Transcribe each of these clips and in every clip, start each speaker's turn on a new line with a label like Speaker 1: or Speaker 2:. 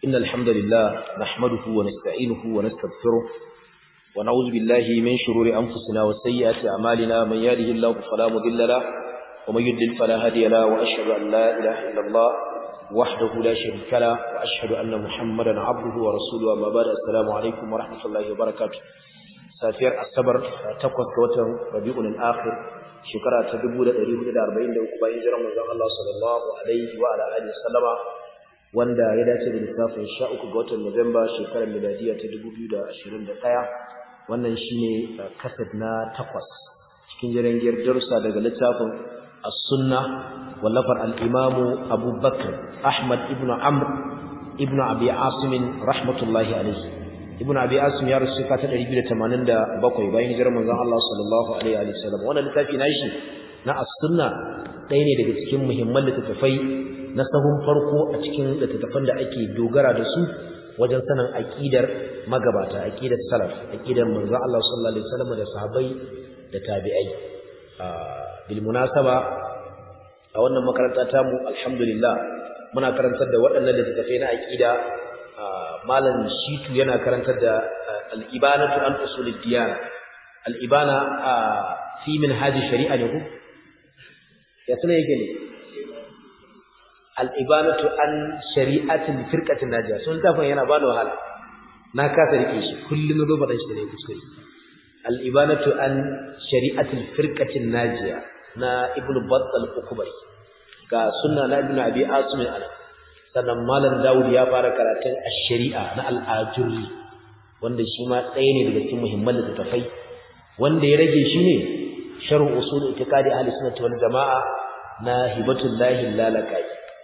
Speaker 1: إن الحمد لله نحمده ونستعينه ونستغفره ونعوذ بالله من شرور أنفسنا وسيئات أعمالنا من يهده الله فلا مضل له ومن يضلل فلا هادي له وأشهد أن لا إله إلا الله وحده لا شريك له وأشهد أن محمدا عبده ورسوله أما بعد السلام عليكم ورحمة الله وبركاته safiyar asabar 8 ga watan Rabiul Akhir shekara ta 1443 bayan hijirar manzon Allah sallallahu alaihi wa ala alihi wasallama wanda ya dace da lissafin 13 ga watan Nuwamba shekarar miladiya ta 2021 wannan shine kasad na 8 cikin jirangiyar darussa daga littafin As-Sunnah wallafar al-Imam Abu Bakr Ahmad ibn Amr ibn Abi Asim rahmatullahi alaihi Ibn Abi Asim ya rasu ta 287 bayan hijirar manzon Allah sallallahu alaihi wa sallam wannan littafi nashi na as-sunna ɗaya ne daga cikin muhimman littattafai na sahun farko a cikin littattafan da ake dogara da su wajen sanin aqidar magabata aqidar salaf aqidar manzon Allah sallallahu alaihi wa sallam da sahabbai da tabi'ai bil munasaba a wannan makaranta ta mu alhamdulillah muna karantar da waɗannan littattafai na aqida malam shitu yana karantar da al-ibanatu an usulid diyana al-ibana fi minhaj shari'a ne ku ya tsane yake ne al-ibanatu an shari'atil firqatin najiya sun tafan yana bani wahala na kasa rike shi kullun zo fadan shi ne kuskure al-ibanatu an shari'atil firqatin najiya na ibnu battal ukubari ga sunna na ibnu abi asim ana sannan malam Dawud ya fara karatun ash-shari'a na al-ajurri wanda shi ma ɗaya ne daga cikin muhimman littattafai wanda ya rage shi ne sharh usul i'tiqadi ahli sunnah wal jamaa na hibatullahi lalakai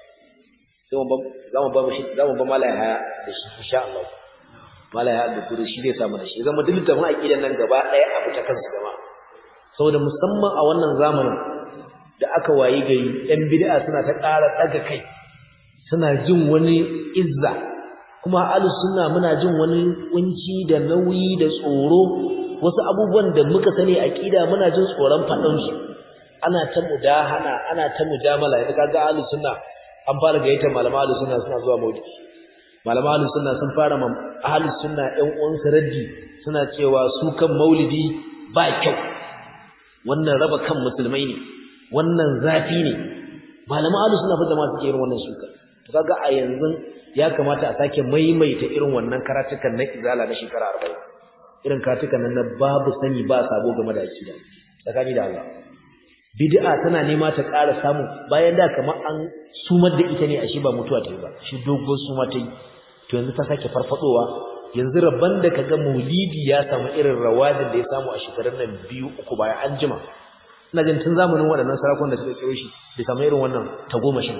Speaker 1: zamu ba malaya da shi insha Allah malaya da kuri shi zai samu da shi zama duk littafin aqidan nan gaba ɗaya abu ta kansu jama'a saboda musamman a wannan zamanin da aka wayi gari ɗan bid'a suna ta ƙara ɗaga kai suna jin wani izza kuma ahlus sunna muna jin wani kunci da nauyi da tsoro wasu abubuwan da muka sani aqida muna jin tsoron fadan su ana ta mudahana ana ta mujamala idan kaga ahlus sunna an fara gayyata malama ahlus sunna suna zuwa maulidi malama ahlus sunna sun fara ahlus sunna ɗan uwan su raddi suna cewa su kan maulidi ba kyau wannan raba kan musulmai ne wannan zafi ne malama ahlus sunna fa jama'a suke irin wannan suka kaga a yanzu ya kamata a sake maimaita irin wannan karatukan na izala na shekara 40 irin karatukan nan na babu sani ba sabo game da akida tsakani da Allah bid'a tana nema ta ƙara samu bayan da kamar an sumar da ita ne a shi ba mutuwa ta yi ba shi dogon suma ta yi to yanzu ta sake farfadowa yanzu rabban da kaga maulidi ya samu irin rawadin da ya samu a shekarun nan 2-3 bayan an jima ina jin tun zamanin waɗannan sarakun da suka kiro shi da samu irin wannan tagomashin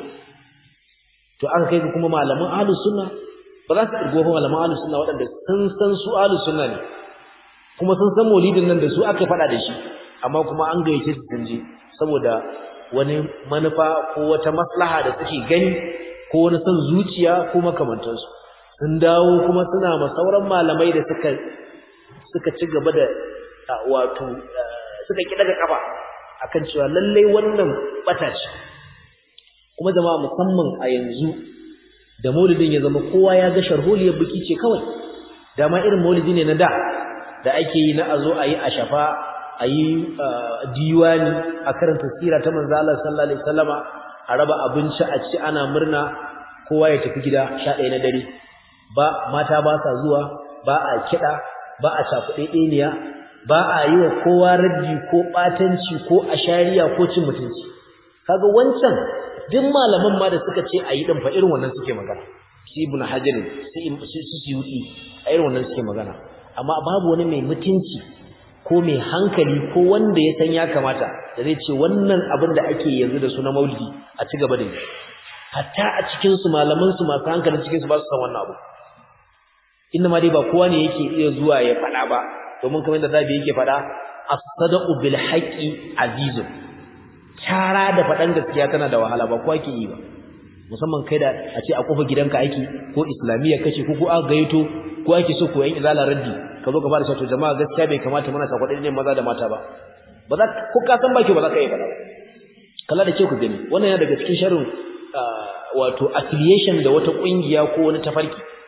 Speaker 1: to aka kai kuma malaman ahlus sunna ba za su kirgo malaman ahlus sunna waɗanda sun san su ahlus sunna ne kuma sun san maulidin nan da su aka fada da shi amma kuma an gayyace su tunje saboda wani manufa ko wata maslaha da suke gani ko wani san zuciya ko makamantansu sun dawo kuma suna ma sauran malamai da suka ci gaba da wato suka ki daga kafa akan cewa lallai wannan bata ce kuma jama'a musamman a yanzu da maulidin ya zama kowa ya ga sharholiyar biki ce kawai dama irin maulidi ne na da ake yi na azo ayi ashafa ayi diwani a karanta sira ta manzo Allah sallallahu alaihi wasallama a raba abinci a ci ana murna kowa ya tafi gida 11 na dare ba mata ba sa zuwa ba a kida ba a cakuɗe ɗeniya ba a yi wa kowa raddi ko batanci ko ashariya ko cin mutunci kaga wancan duk malaman ma da suka ce ayi din fa irin wannan suke magana shi ibn hajar su suyuti a irin wannan suke magana amma babu wani mai mutunci ko mai hankali ko wanda ya san ya kamata da zai ce wannan abin da ake yanzu da su na maulidi a ci gaba da yi hatta a cikin su malaman su masu hankalin cikin su ba su san wannan abu inna ma dai ba kowa ne yake iya zuwa ya faɗa ba domin kamar da zabi yake faɗa as-sadaqu bil haqqi azizun tara da faɗan gaskiya tana da wahala ba kowa ke yi ba musamman kai da a ce a kofar gidanka aiki ko islamiyya kace ko aka gaito ko ake so koyan izala raddi ka zo ka fara cewa to jama'a gaskiya bai kamata muna sakwadin ne maza da mata ba ba za ko ka san baki ba za ka yi ba kalla da ce ku gani wannan yana daga cikin sharrin wato affiliation da wata kungiya ko wani tafarki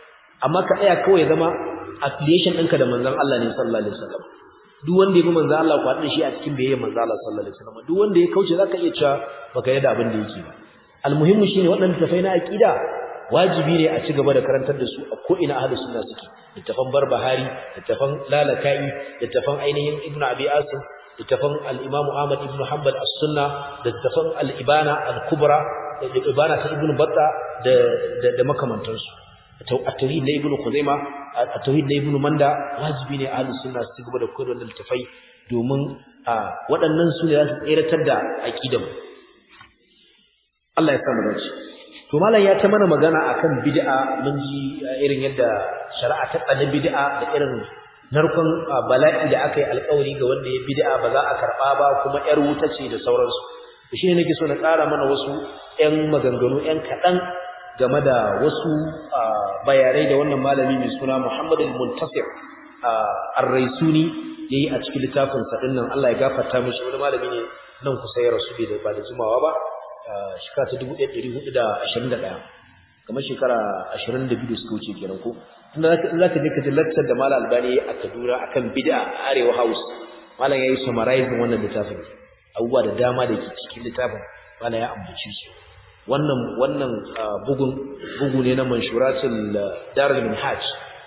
Speaker 1: amma ka tsaya kawai ya zama affiliation ɗinka da manzon Allah ne sallallahu alaihi wasallam duk wanda ya bi manzon Allah ku haɗu shi a cikin bayayyar manzon Allah sallallahu alaihi wasallam duk wanda ya kauce zaka iya cewa baka yarda abin da yake ba almuhimmu shine waɗannan tafai na aqida wajibi ne a ci gaba da karantar da su a ko ina ahlus sunna suke littafan Barbahari littafan Lalaka'i littafan ainihin Ibn Abi Asim littafan al-Imam Ahmad ibn Hanbal as-Sunna littafan al-Ibana al-Kubra da Ibana ta Ibn Battah da makamantansu at-Tauhid na Ibn Khuzaimah at-Tauhid na Ibn Manda wajibi ne ahlus sunna su ci gaba da koyar da littafai domin waɗannan su ne za su tseratar da aqidar Allah ya samu dace to malam ya ta mana magana akan bid'a mun ji irin yadda shari'a ta tsani bid'a da irin narkon bala'i da aka yi alƙawari ga wanda ya bid'a ba za a karɓa ba kuma ƴar wuta ce da sauransu to shine nake so na ƙara mana wasu ƴan maganganu ƴan kaɗan game da wasu bayanai da wannan malami mai suna Muhammad al-Muntasir ar-Raisuni yayi a cikin littafin sa dinnan Allah ya gafarta mishi wani malami ne nan kusa ya rasu ba da jimawa ba shekara ta 1421 kamar shekara 22 da suka wuce kenan ko inda zaka je ka ji lecture da Malam Albani a Kaduna akan bid'a a Arewa House Malam yayi summarizing wannan littafin abubuwa da dama da ke cikin littafin Malam ya ambace su wannan bugu ne na Manshuratul Darul Minhaj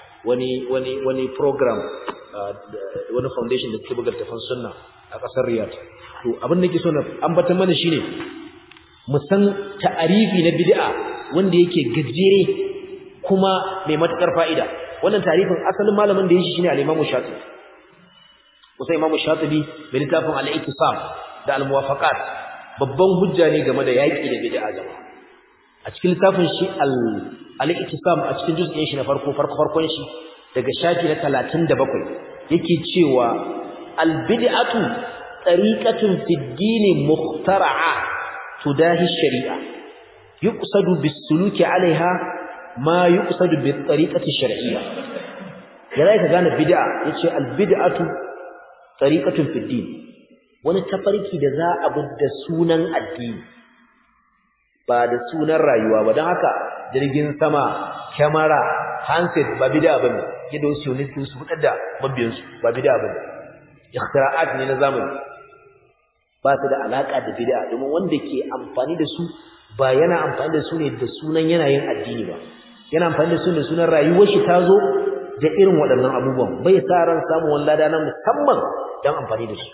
Speaker 1: wani program wani foundation da ke buga littafin sunna a kasar Riyadh to abin da ke so na ambata mana shine mu san ta'arifi na bid'a wanda yake gajere kuma mai matukar fa'ida wannan ta'arifin asalin malamin da yake shine al-Imam Shatibi Usai Imam Shatibi mai littafin al-Ittisam da al-Muwafaqat babban hujja ne game da yaki da bid'a jama'a a cikin littafin shi al-Ittisam a cikin juz'in shi na farkon shi daga shafi na 37 yake cewa al-bid'atu tariqatun fi ad-din mukhtara'a تداهي الشريعة يقصد بالسلوك عليها ما يقصد بالطريقة الشرعية يلاك كان بدعة يتشي البدعة طريقة في الدين ونتفرق جزاء بد سونا الدين بعد سونا الرأيوة ودعك jirgin sama kamera handset ba bid'a bane gidan sionist su fada mabiyan su ba bid'a bane ikhtira'at ne na zamani ba su da alaka da bid'a domin wanda ke amfani da su ba yana amfani da su ne da sunan yanayin addini ba yana amfani da su ne sunan rayuwar shi tazo da irin waɗannan abubuwan bai sa ran samu wallada na musamman dan amfani da su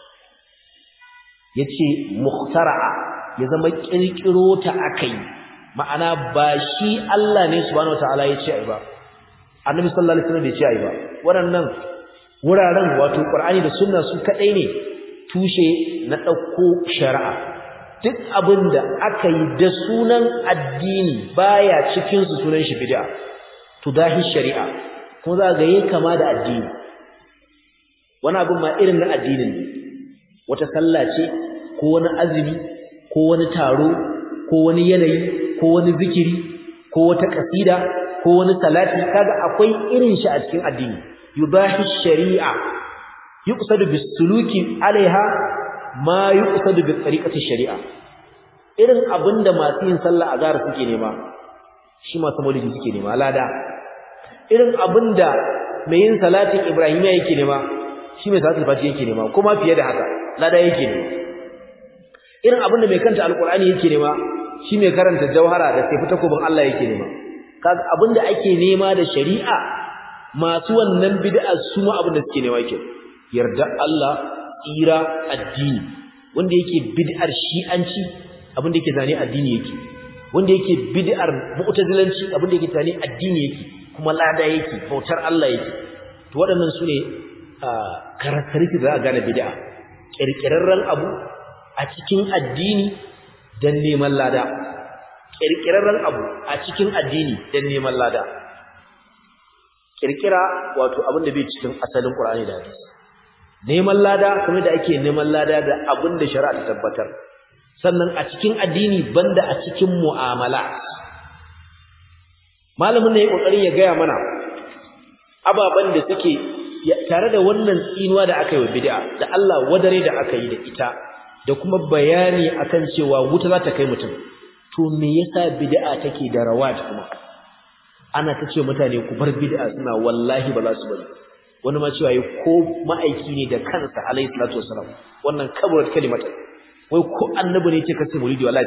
Speaker 1: yace muhtara'a ya zama kirkiro ta akai ma'ana ba shi Allah ne subhanahu wataala yace ai ba annabi sallallahu alaihi wasallam bai ce ai ba waɗannan wuraren wato Qur'ani da sunna su kadai ne tushe na ɗauko shari'a duk abinda aka yi da sunan addini baya cikin su sunan shi bid'a tudahi shari'a ko za ga yake kama da addini wani abin ma irin na addinin ne wata sallah ce ko wani azumi ko wani taro ko wani yanayi ko wani zikiri ko wata kasida ko wani salati kaga akwai irin shi a cikin addini yudahi shari'a yuqsadu bis-suluki alaiha ma yuqsadu bi tariqati shari'a irin abinda masu yin sallah azhar suke nema shi masu maulidi suke nema lada irin abinda mai yin salatin ibrahimiya yake nema shi mai salatul fatiha yake nema kuma fiye da haka lada yake nema irin abinda mai kanta alqur'ani yake nema shi mai karanta jauhara da sai fita kubin Allah yake nema kaga abinda ake nema da shari'a masu wannan bid'a su ma abinda suke nema yake yarda Allah tsira addini wanda yake bid'ar shi'anci abinda yake zane addini yake wanda yake bid'ar mu'tazilanci abinda yake zane addini yake kuma lada yake bautar Allah yake to waɗannan su ne karakteriki da za a gane bid'a kirkirarren abu a cikin addini dan neman lada kirkirarren abu a cikin addini dan neman lada kirkira wato abin da bai cikin asalin Qur'ani da hadisi neman lada kuma da ake neman lada da abin da shari'a ta tabbatar sannan a cikin addini banda a cikin mu'amala malamin ne ya kokarin ya gaya mana ababan da suke tare da wannan tsinuwa da aka yi wa bid'a da Allah wadare da aka yi da ita da kuma bayani akan cewa wuta za ta kai mutum to me yasa bid'a take da rawat kuma ana ta ce mutane ku bar bid'a suna wallahi ba za su bari wani ma cewa ko ma'aiki ne da kansa alayhi salatu wasalam wannan kaburat kalimata wai ko annabi ne ce kace maulidi wallahi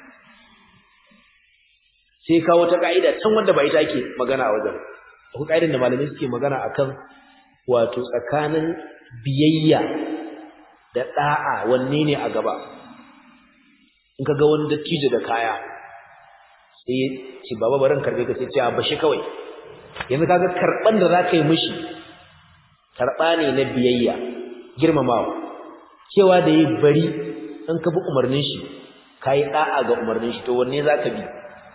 Speaker 1: sai kawo ta kaida can wanda ba ita ake magana a wajen akwai kaidan da malamai suke magana akan wato tsakanin biyayya da da'a wanne ne a gaba in kaga wani dattijo da kaya sai ce baba barin karbe ka sai ce a bashi kawai yanzu kaga karban da zaka yi mishi karba ne na biyayya girmamawa cewa da yi bari in ka bi umarnin shi kai da'a ga umarnin shi to wanne zaka bi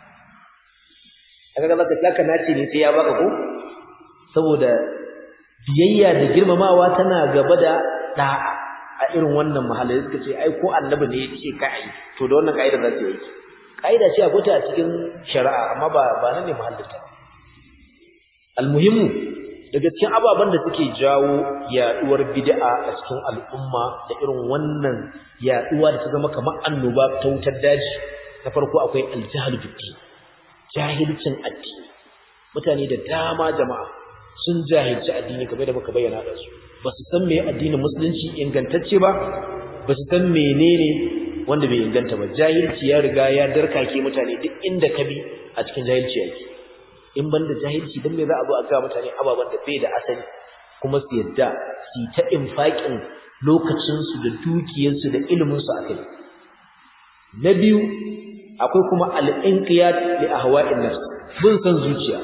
Speaker 1: kaga zaka nace ne sai ya baka ko saboda biyayya da girmamawa tana gaba da da'a a irin wannan mahallin suka ce ai ko annabi ne ya ce kai to da wannan kaida za ta yi kaida ce akwai ta a cikin shari'a amma ba nan ne mahallin ta almuhimmu daga cikin ababen da suke jawo yaduwar bid'a a cikin al'umma da irin wannan yaduwa da ta zama kamar annoba ta wutar daji na farko akwai aljahl biddi jahilcin addini mutane da dama jama'a sun jahilci addini kamar da muka bayyana da su ba su san meye addinin musulunci ingantacce ba ba su san menene wanda bai inganta ba jahilci ya riga ya darkake mutane duk inda ka bi a cikin jahilci yake in banda jahilci dan me za a zo a ga mutane ababan da bai da asali kuma su yadda su ta infaqin lokacin su da dukiyar su da ilimin su akai na biyu akwai kuma al-inqiyad li ahwa'in nafs bin san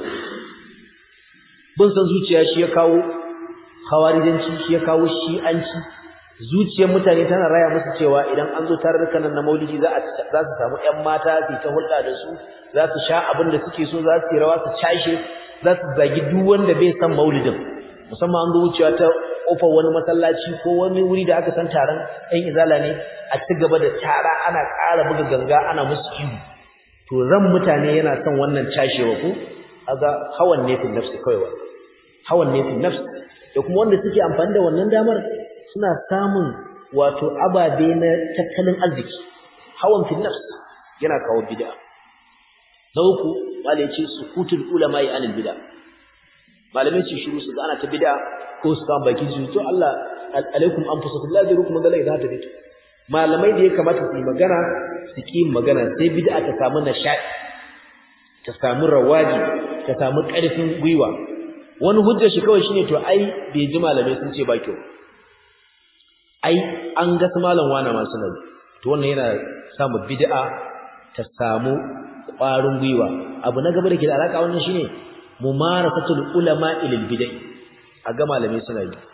Speaker 1: zuciya shi ya kawo khawarijanci shi ya kawo shi'anci zuciyar mutane tana raya musu cewa idan an zo tarurrukan nan na maulidi za su samu ƴan mata su ta hulɗa da su za su sha abin da suke so za su yi rawa su cashe za su zagi duk wanda bai san maulidin musamman an zo wucewa ta kofar wani masallaci ko wani wuri da aka san taron ɗan izala ne a ci gaba da tara ana ƙara buga ganga ana musu ihu to ran mutane yana son wannan cashewa ko aga hawan ne fi nafsi kawai hawan ne fi nafsi da kuma wanda suke amfani da wannan damar suna samun wato ababe na tattalin arziki hawan fi nafs yana kawo bid'a na uku malai ce sukutul ulama anil bid'a malamai su shiru su ga ana ta bid'a ko su kan baki su to Allah alaikum anfusakum la yadurukum man la ta bid'a malamai da ya kamata su yi magana su ki magana sai bid'a ta samu nishadi ta samu rawaji ta samu ƙarfin gwiwa wani hujjar shi kawai shine to ai bai ji malamai sun ce ba kyau ai an ga su malam wana masu nabi to wannan yana samu bid'a ta samu ƙwarin gwiwa abu na gaba da ke da alaka wannan shine mumarasatul ulama ilal bid'ah a ga malamai suna yi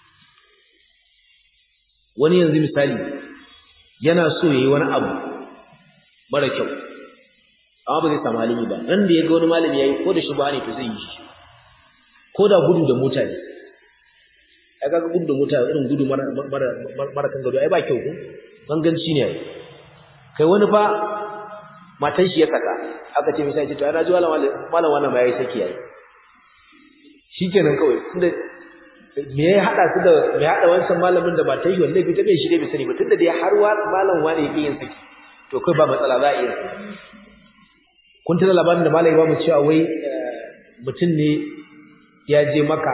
Speaker 1: wani yanzu misali yana so yayi wani abu mara kyau amma ba zai samu malami ba ran da ya ga wani malami yayi ko da shubha ne to zai yi shi ko da gudu da mota ne aka ga gudu da mota irin gudu mara kan gado ai ba kyau ko ganganci ne kai wani fa matan shi ya saka aka ce misali to ai naji malam wannan mai saki yayi shikenan kawai tunda me ya hada su da me hada wancan malamin da matan shi wallahi ta bai shi dai bai sani ba tunda dai har malam wani yake yin saki to kai ba matsala za a iya kun tana labarin da malai ba mu cewa wai mutum ne ya je maka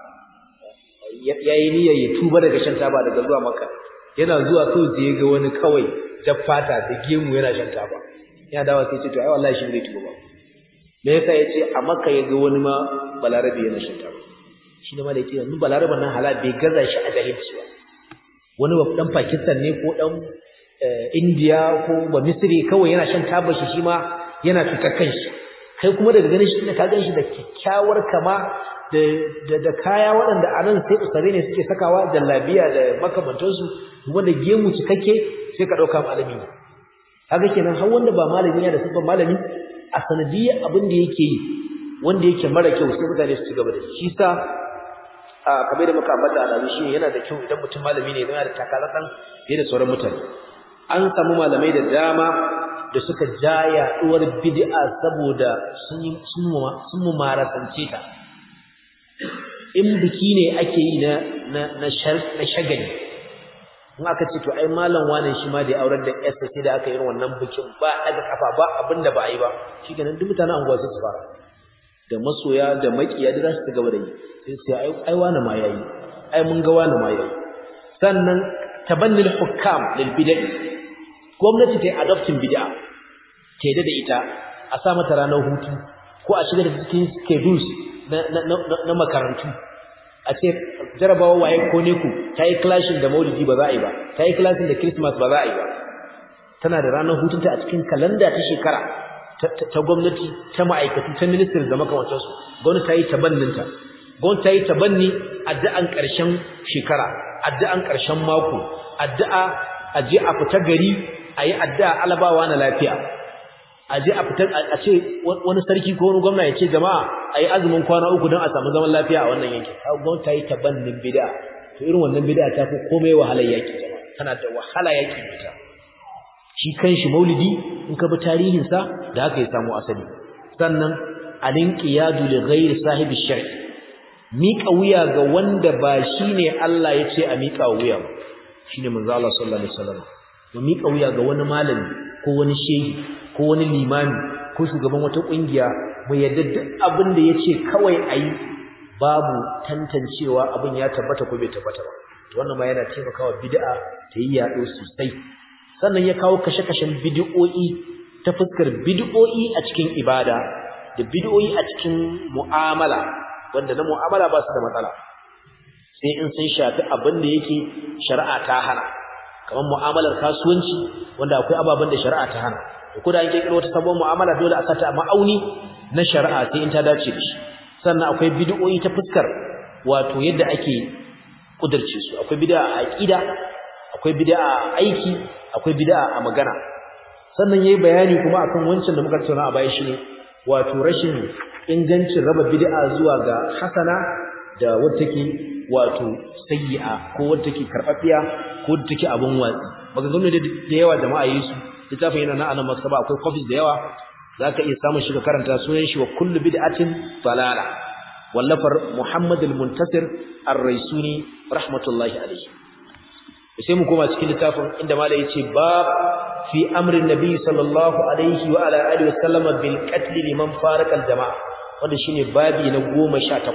Speaker 1: yayi niyyar ya tuba daga shan taba daga zuwa maka yana zuwa kawai sai ga wani kawai jaffata da gemu yana shan taba ya dawo sai ce to ai wallahi shi zai tuba ba me yasa yace a maka ya ga wani ma balarabi yana shan taba shi ne malai ce yanzu balaraban nan halal bai gaza shi a jahilci ba wani dan Pakistan ne ko dan India ko ba Misri kawai yana shan taba shi ma yana fitar kanshi kai kuma daga ganin shi ka gan shi da kyakkyawar kama da kaya waɗanda anan sai usare ne suke sakawa jallabiya da makamantansu wanda gemu cikakke sai ka dauka malami haka kenan har wanda ba malami ne da sifan malami a sanadiyar abin da yake yi wanda yake mara kyau sai mutane su ci gaba da shi sa kamar da muka ambata alamu shi yana da kyau idan mutum malami ne yana da takalatsan fiye da sauran mutane an samu malamai da dama da suka ja yaduwar bid'a saboda sun mumarasance ta in biki ne ake yi na shagali in aka ce to ai malam wani shi ma da ya aurar da yarsa sai da aka yi wannan bikin ba daga kafa ba abinda ba a yi ba shi ganin duk mutanen anguwa su fara da masoya da makiya da za su gaba da yi sai ai wani ma yayi ai mun ga wani ma yayi sannan tabannil hukam lil bid'ah gwamnati ta adopting bid'a ta da ita a sa mata ranar hutu ko a shiga da cikin schedules na makarantu a ce jarabawa waye ko ne ku tayi clashing da maulidi ba za a yi ba tayi clashing da christmas ba za a yi ba tana da ranar hutunta a cikin kalanda ta shekara ta gwamnati ta ma'aikatu ta ministry da makamantar su gwamnati ta yi tabanninta gwamnati ta yi tabanni addu'an ƙarshen shekara addu'an ƙarshen mako addu'a a je a fita gari a yi addu'a alabawa na lafiya a je a fita a ce wani sarki ko wani gwamna ya ce jama'a a yi azumin kwana 3 don a samu zaman lafiya a wannan yankin gwamnati ta yi tabannin bid'a to irin wannan bid'a ta fi komai wahalar yaki jama'a tana da wahala yaki ita shi kanshi maulidi in ka bi tarihinsa da haka ya samu asali sannan alinqiyadu li ghairi sahibi shari miƙa wuya ga wanda ba shine Allah ya ce a miƙa wuya ba shine manzo Allah sallallahu alaihi wasallam mu miƙa wuya ga wani malami ko wani shehi ko wani limami ko shugaban wata kungiya mu yadda duk abin da yace kawai ayi babu tantancewa abin ya tabbata ko bai tabbata ba to wannan ma yana taimakawa bid'a ta yi yaɗo sosai sannan ya kawo kashe-kashen bid'o'i ta fuskar bid'o'i a cikin ibada da bid'o'i a cikin mu'amala wanda na mu'amala ba su da matsala sai in sun shafi abin da yake shari'a ta hana kamar mu'amalar kasuwanci wanda akwai ababen da shari'a ta hana to ko da an kirkiro wata sabon mu'amala dole a sata ma'auni na shari'a sai in ta dace da shi sannan akwai bid'o'i ta fuskar wato yadda ake kudurce su akwai bid'a a aqida akwai bid'a a aiki akwai bid'a a magana sannan yayi bayani kuma akan wancan da muka tattauna a baya shine wato rashin ingancin raba bid'a zuwa ga hasana da wadda take wato sayyi'a ko wadda take karfafiya ko wadda take abun watsi maganganu da yawa jama'a yi su littafin yana nan a nan maktaba akwai copies da yawa zaka iya samun shi ka karanta sunan shi wa kullu bid'atin dalala wallafar Muhammad al-Muntasir ar-Raisuni rahmatullahi alayhi sai mu koma cikin littafin inda malai yace bab fi amrin nabi sallallahu alaihi wa ala alihi wasallama bil qatl liman farqa al-jama'a wanda shine babi na 18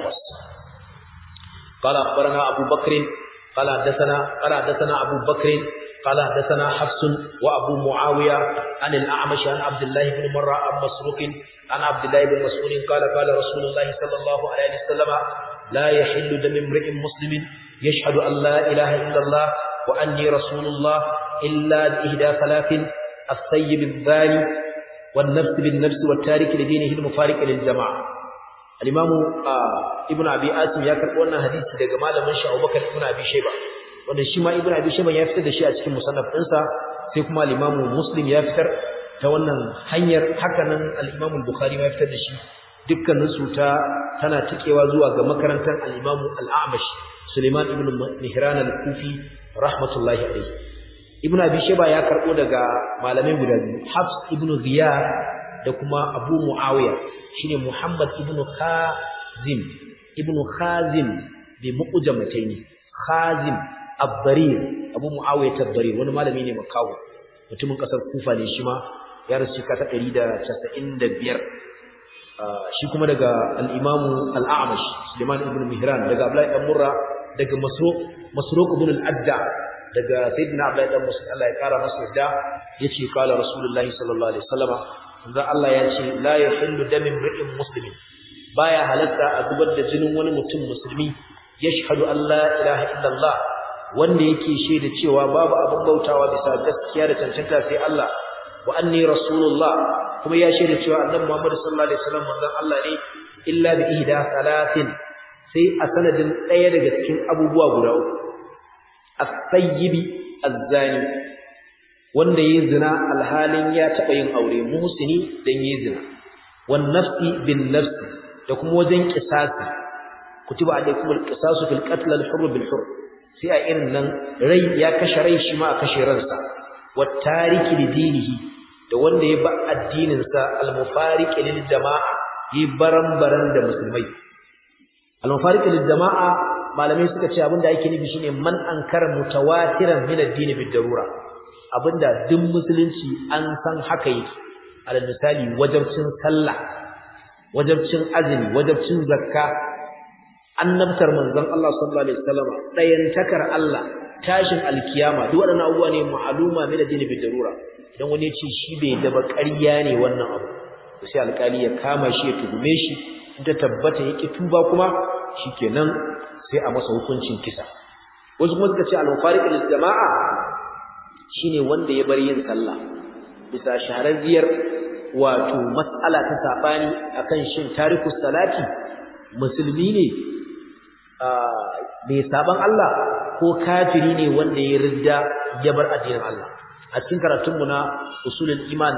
Speaker 1: قال أخبرنا أبو بكر قال حدثنا أبو بكر قال حدثنا حفص وأبو معاوية عن الأعمش عن عبد الله بن مرة عن مسروق عن عبد الله بن مسعود قال قال رسول الله صلى الله عليه وسلم لا يحل دم امرئ مسلم يشهد أن لا إله إلا الله وأني رسول الله إلا بإحدى ثلاث الثيب الزاني والنفس بالنفس والتارك لدينه المفارق للجماعة الإمام ابن أبي آسم يذكر wannan hadisi daga malamin shi Abubakar ibn Abi Shayba wanda shi ma ibn Abi Shayba ya fitar da shi a cikin musannaf ɗinsa sai kuma al-Imam Muslim ya fitar ta wannan hanyar hakanan al-Imam Bukhari ma ya fitar da shi dukkanin su tana tikewa zuwa ga makarantar al-Imam al-A'mash Sulaiman ibn Mihran al-Kufi rahmatullahi alayhi ibn Abi Shayba ya karbo daga malamai guda biyu Hafs ibn Ziyad da kuma Abu Muawiya shine Muhammad ibn Khazim bi muqjamataini Khazim ad-Darir Abu Muawiya ad-Darir wani malami ne makawo mutumin kasar Kufa ne shi ma ya rasu ta 195 shi kuma daga al-Imam al-A'mash Sulaiman ibn Mihran daga Abdullah ibn Murra daga Masruq ibn al-Adda daga Sayyidina Abdullah ibn Mas'ud Allah ya kara masa yadda yace qala Rasulullahi sallallahu alaihi wasallam dan Allah ya ce la yahillu damin ri'in muslimin baya halatta a zubar da jinin wani mutum musulmi yashhadu an la ilaha illallah wanda yake shaida cewa babu abin bautawa bisa gaskiya da cancanta sai Allah wa anni rasulullah kuma ya shaida cewa annabi Muhammad sallallahu alaihi wasallam manzon Allah ne illa bi ihda salatin sai a sanadin daya daga cikin abubuwa guda uku as-sayyibi az-zani wanda yayi zina alhalin ya taba yin aure muhsini dan yayi zina wan nafsi bin nafsi da kuma wajen qisasi kutiba alaykumul qisasu fil qatl al-hurr bil hurr sai a irin nan rai ya kashe rai shi ma a kashe ransa wat tariki li dinihi da wanda ya ba addinin sa al-mufariq lil jama'a yi baran-baran da musulmai al-mufariq lil jama'a malamai suka ce abinda ake nufi shine man ankara mutawatiran min ad-din bid darura abinda duk musulunci an san haka yake alal misali wajibcin sallah wajibcin azumi wajibcin zakka annabtar manzon Allah sallallahu alaihi wasallam dayantakar Allah tashin alkiyama duk waɗannan abubuwa ne ma'luma min addini bi darura idan wani ya ce shi bai da ƙarya ne wannan abu to sai alƙali ya kama shi ya tuhume shi in ta tabbata yake tuba kuma shikenan sai a masa hukuncin kisa wasu kuma suka ce al-mufariq lil jama'a shine wanda ya bar yin sallah bisa shahararriyar wato mas'ala ta sabani akan shin tarikus salati musulmi ne bai saban Allah ko kafiri ne wanda ya ridda ya bar addinin Allah a cikin karatun mu na usulul iman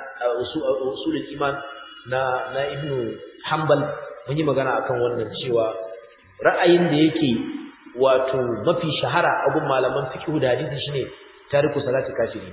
Speaker 1: na Ibn Hanbal mun yi magana akan wannan cewa ra'ayin da yake wato mafi shahara a gun malaman fiqh da hadisi shine tariku salati kafiri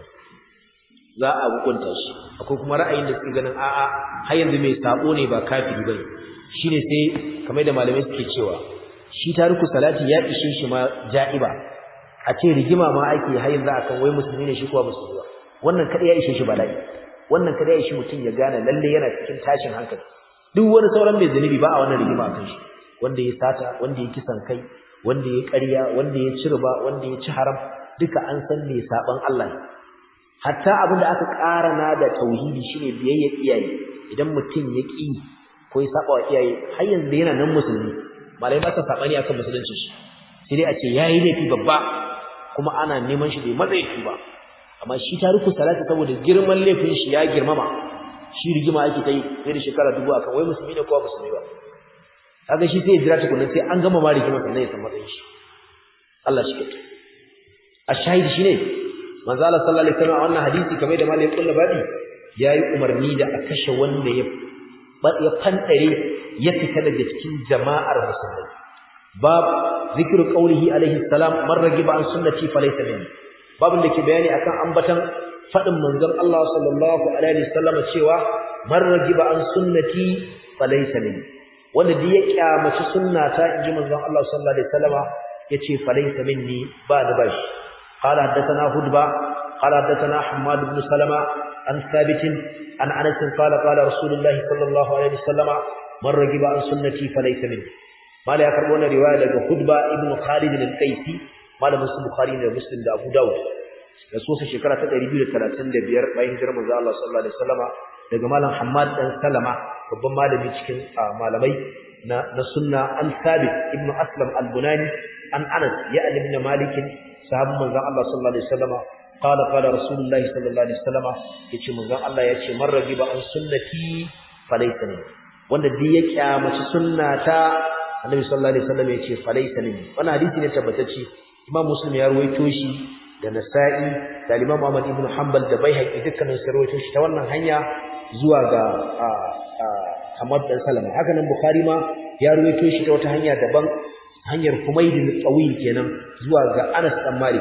Speaker 1: za a hukunta shi akwai kuma ra'ayin da suke ganin a'a har yanzu mai sabo ne ba kafiri bane shine sai kamar da malamai suke cewa shi tariku salati ya ishe shi ma ja'iba a ce rigima ma ake har yanzu akan wai musulmi ne shi kuwa musulmi ba wannan kada ya ishe shi bala'i wannan kada ya ishe mutum ya gane lalle yana cikin tashin hankali duk wani sauran mai zunubi ba a wannan rigima akan shi wanda ya sata wanda ya kisan kai wanda ya ƙarya wanda ya ci riba wanda ya ci haram duka an san me saban Allah ne hatta abin da aka karana da tauhidi shine biyayya iyaye idan mutum ya ki ko ya saba wa iyaye har yanzu yana nan musulmi malai ba ta sabani akan musulunci shi sai dai a ce yayi laifi babba kuma ana neman shi da matsayi tuba amma shi tariku salati saboda girman laifin shi ya girmama shi rigima ake kai sai da shekara 1000 akan wai musulmi ne ko musulmi ba kaga shi sai ya jira tukunna sai an gama ma rigima sannan ya san matsayin shi Allah shi kace ashahidi shine manzo Allah sallallahu alaihi wasallam wannan hadisi kamar da malai kullu badi yayi umarni da a kashe wanda ya fandare ya fita daga cikin jama'ar musulmai bab zikru qawlihi alaihi salam man ragiba an sunnati falaysa minni babun da ke bayani akan ambatan fadin manzon Allah sallallahu alaihi wasallam cewa man ragiba an sunnati falaysa minni wanda da ya kyamaci sunnata inji manzon Allah sallallahu alaihi wasallam yace falaysa minni ba da bashi قال حدثنا هدبة قال حدثنا حماد بن سلمة عن ثابت عن أنس قال قال رسول الله صلى الله عليه وسلم من رغب عن سنتي فليس مني ما لا يكربون رواية هدبة ابن خالد القيسي ما لا مسلم بخاري ومسلم أبو داود رسول شكرا تدريبي لثلاثين دبير باين جرم الله صلى الله عليه وسلم daga malam Hammad dan Salama babban malami cikin malamai na sunna an Thabit ibn Aslam al-Bunani an Anas ya ibn Malik sahabban manzon Allah sallallahu alaihi wasallam qala rasulullah sallallahu alaihi wasallam yace manzon Allah yace man ragiba an sunnati falaysa min wanda duk ya kyamaci sunnata annabi sallallahu alaihi wasallam yace falaysa min wannan hadisi ne tabbatacce Imam Muslim ya ruwaito shi da Nasa'i da Imam Ahmad ibn Hanbal da Baihaqi dukkanin su ruwaito shi ta wannan hanya zuwa ga Ahmad dan Salama haka nan Bukhari ma ya ruwaito shi ta wata hanya daban hanyar Humayd al-Tawil kenan zuwa ga Anas dan Malik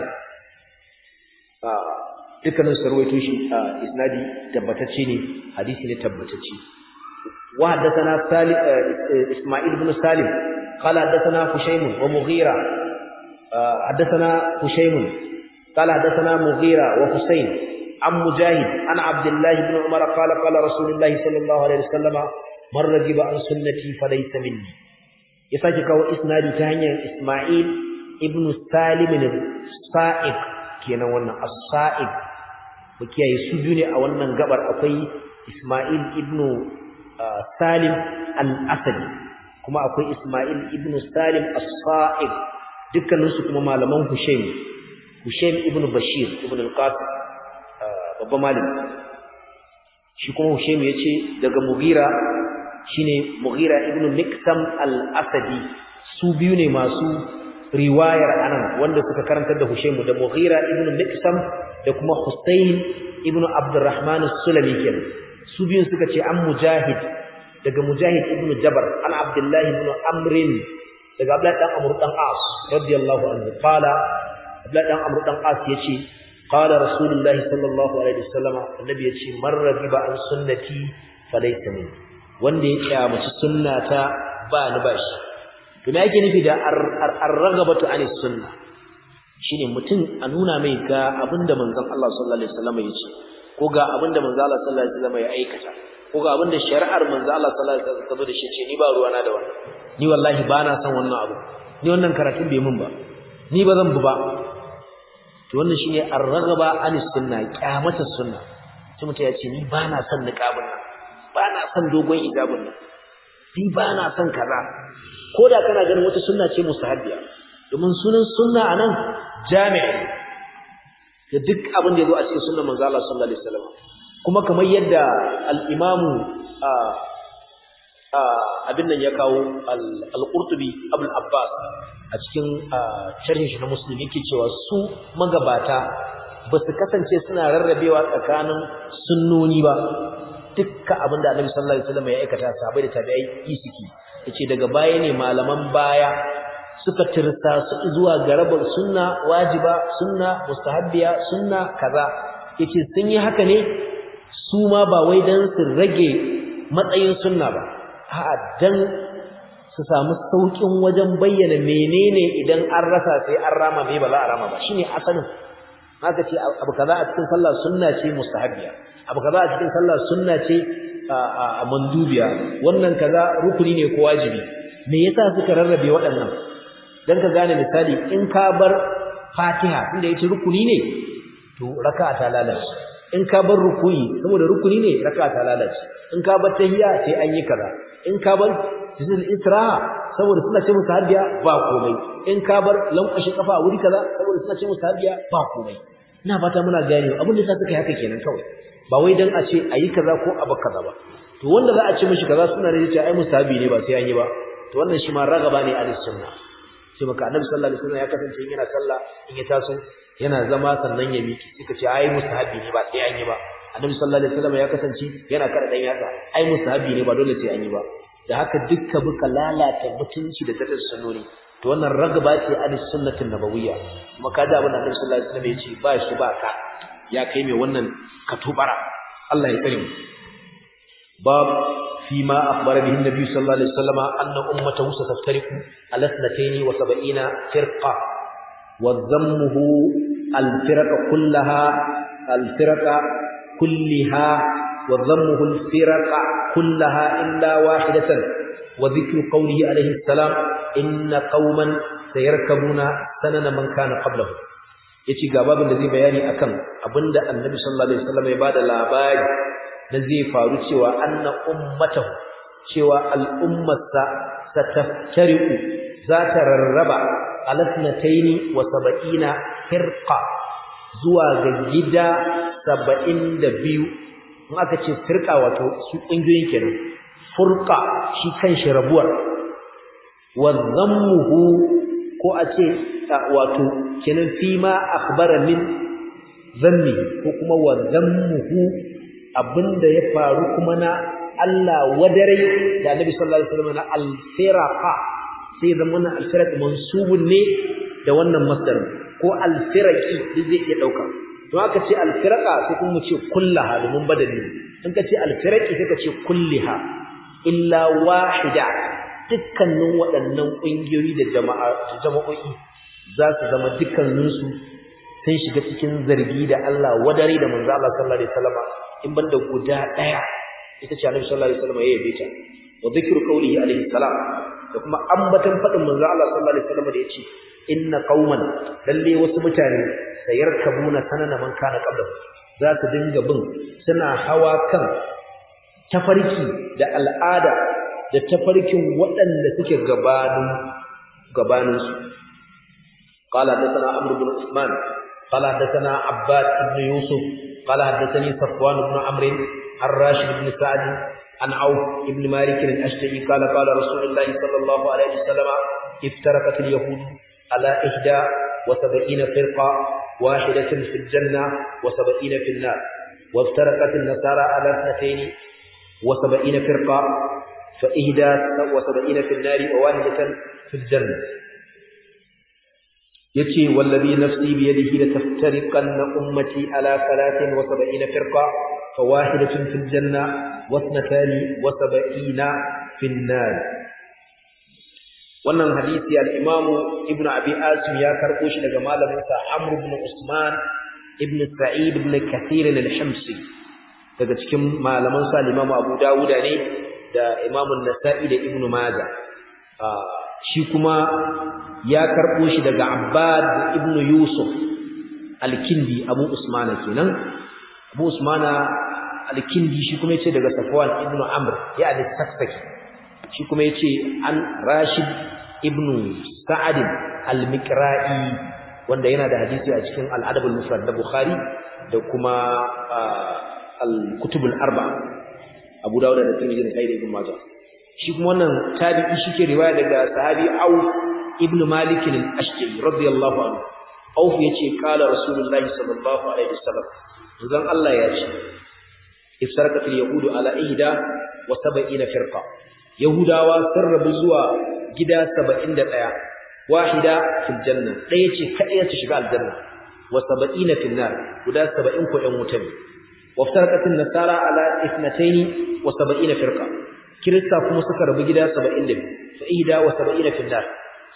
Speaker 1: dukkanin su ruwaito shi isnadi tabbatacce ne hadisi ne tabbatacce wa haddathana Isma'il ibn Salim qala haddathana Hushaym wa Mughira haddathana Hushaym qala haddathana Mughira wa Husayn عن مجاهد عن عبد الله بن عمر قال قال رسول الله صلى الله عليه وسلم من رغب عن سنتي فليس مني يساكي كاو اسنادي ta hanyar Isma'il ibn Salim al-Sa'ib kenan wannan as-Sa'ib mukiyaye su biyu ne a wannan gabar akwai Isma'il ibn Salim al-Asadi kuma akwai Isma'il ibn Salim as-Sa'ib dukkanin su kuma malaman Hushaym ibn Bashir ibn al-Qasim babban malami shi kuma Hushaym yace daga Mughira shine Mughira ibn Miksam al-Asadi su biyu ne masu riwayar anan wanda suka karantar da Hushaym da Mughira ibn Miksam da kuma Husayn ibn Abdurrahman as-Sulami kenan su biyun suka ce an Mujahid daga Mujahid ibn Jabr an Abdullah ibn Amr daga Abdullah dan Amr dan As radiyallahu anhu qala Abdullah dan Amr dan As yace قال رسول الله صلى الله عليه وسلم النبي yace man ragiba an sunnati falaysa min wanda ya kyamaci sunnata ba ni bashi to me yake nufi da ar-ragabatu anis sunna shine mutum a nuna mai ga abinda manzon Allah sallallahu alaihi wasallam yace ko ga abinda manzon Allah sallallahu alaihi wasallam ya aikata ko ga abinda shari'ar manzo Allah sallallahu alaihi wasallam ta zo da shi ce ni ba ruwana da wannan ni wallahi ba na son wannan abu ni wannan karatun bai mun ba ni ba zan bu ba to wannan shine ar-raghaba anis sunna kyamata sunna sai mutum ya ce ni ba na son niqabin nan ba na son dogon hijabin nan ni ba na son kaza koda kana ganin wata sunna ce mustahabbiya domin sunan sunna anan jami'i da duk abin da yazo a cikin sunnar manzo Allah sallallahu alaihi wasallam kuma kamar yadda al-Imam abin nan ya kawo al-Qurtubi Abul Abbas a cikin sharhin shi na Muslim yake cewa su magabata ba su kasance suna rarrabewa tsakanin sunnoni ba dukkan abin da Annabi sallallahu alaihi wasallam ya aikata sahabbai da tabi'ai suke yace daga baya ne malaman baya suka tirsa su zuwa ga rabar sunna wajiba sunna mustahabbiya sunna kaza yace sun yi haka ne su ma ba wai dan su rage matsayin sunna ba a'a dan su samu saukin wajen bayyana menene idan an rasa sai an rama me ba za a rama ba shine asalin haka ce abu kaza a cikin sallah sunna ce mustahabbiya abu kaza a cikin sallah sunna ce mandubiya wannan kaza rukuni ne ko wajibi me yasa suka rarrabe waɗannan dan ka gane misali in ka bar Fatiha inda yace rukuni ne to raka'a ta lalace in ka bar rukuyi saboda rukuni ne raka'a ta lalace in ka bar tahiyya sai an yi kaza in ka bar juzul isra'a saboda suna ce musahabiya ba komai in ka bar lankashi kafa a wuri kaza saboda suna ce musahabiya ba komai ina fata muna gane abin da suka yi haka kenan kawai ba wai dan a ce ayi kaza ko abu kaza ba to wanda za a ce mishi kaza suna ne ce ai musahabi ne ba sai an yi ba to wannan shi ma ragaba ne a sunna sai maka annabi sallallahu alaihi wasallam ya kasance yana sallah in ya taso yana zama sannan ya miki suka ce ai mustahabi ne ba sai an yi ba annabi sallallahu alaihi wasallam ya kasance yana kada dan yatsa ai mustahabi ne ba dole sai an yi ba da haka dukkan buka lalata mutunci da tattar sunnoni to wannan ragaba ce a sunnatin nabawiyya kuma kaji abin da annabi sallallahu alaihi wasallam ya ce ba shi ba ka ya kai mai wannan katubara Allah ya tsare mu bab فيما أخبر به النبي صلى الله عليه وسلم أن أمته ستفترق على 72 فرقة وذمه الفرق كلها وذمه الفرق كلها إلا واحدة وذكر قوله عليه السلام إن قوما سيركبون سنن من كان قبله yace ga babin da zai bayani akan abinda annabi sallallahu alaihi wasallam ya bada labari da zai faru cewa anna ummatahu cewa al'ummarsa sataftariqu za ta rarraba alasnataini wa 70 firqa zuwa ga gida 72 in aka ce firqa wato su kungiyoyin kenan furqa shi kanshi rabuwar wa dhammuhu ko a ce wato kenan fi ma akhbara min dhammi ko kuma wa dhammuhu abinda ya faru kuma na Allah wadare da Annabi sallallahu alaihi wasallam na al-firaqa sai zaman al-firaq mansubun ne da wannan masdar ko al-firaqi zai iya dauka to aka ce al-firaqa sai kuma mu ce kullaha domin badali in ka ce al-firaqi sai ka ce kulliha illa wahida dukkanin waɗannan ƙungiyoyi da jama'o'i za su zama dukkaninsu sun shiga cikin zargi da Allah wadare da manzo Allah sallallahu alaihi wasallam in banda guda daya ita ce Annabi sallallahu alaihi wasallam ya yabe ta wa dhikru qawlihi alaihi salam da kuma ambatan fadin manzo Allah sallallahu alaihi wasallam da yace inna qauman lalle wasu mutane sayarkabuna sanana man kana qablahu za su dinga bin suna hawa kan tafarki da al'ada da tafarkin waɗanda suke gabanin su قال حدثنا عمرو بن عثمان قال حدثنا عباد بن يوسف قال حدثني صفوان بن عمرو عن راشد بن سعد عن عوف بن مالك الأشجعي قال قال رسول الله صلى الله عليه وسلم افترقت اليهود على 71 فرقة واحدة في الجنة و70 في النار وافترقت النصارى على 72 فرقة ف71 في النار وواحدة في الجنة yace wallazi nafsi bi yadihi la taftariqanna ummati ala 73 firqa fawahidatun fil janna wa 72 fil nar wannan hadisi al-imamu ibnu abi asim ya karbo shi daga malamin sa amr ibn usman ibn sa'id ibn kathir al-hamsi daga cikin malaman sa Imam Abu Dawud ne da Imam An-Nasa'i da Ibn Majah shi kuma ya karbo shi daga Abbad ibn Yusuf al-Kindi Abu Usmana kenan Abu Usmana al-Kindi shi kuma yace daga Safwan ibn Amr ya da Saksaki shi kuma yace an Rashid ibn Sa'ad al-Miqra'i wanda yana da hadisi a cikin al-Adab al-Mufrad da Bukhari da kuma al-Kutub al-Arba'a Abu Dawud da Tirmidhi da Sahih ibn Majah shi kuma wannan tabi'i shike riwaya daga sahabi Auf ibn Malik al-Ashja'i radiyallahu anhu Auf yace kala Rasulullahi sallallahu alaihi wasallam dan Allah ya ce ifsarakatul yahudu ala ihda wa 70 firqa yahudawa sun rabu zuwa gida 71 wahida fil janna daya ce kadai ta shiga aljanna wa 70 fil nar guda 70 ko ɗan wuta ne waftarakatul nasara ala 72 wa 70 firqa kirista kuma suka rabu gida 72 fa ihda wa 70 fil nar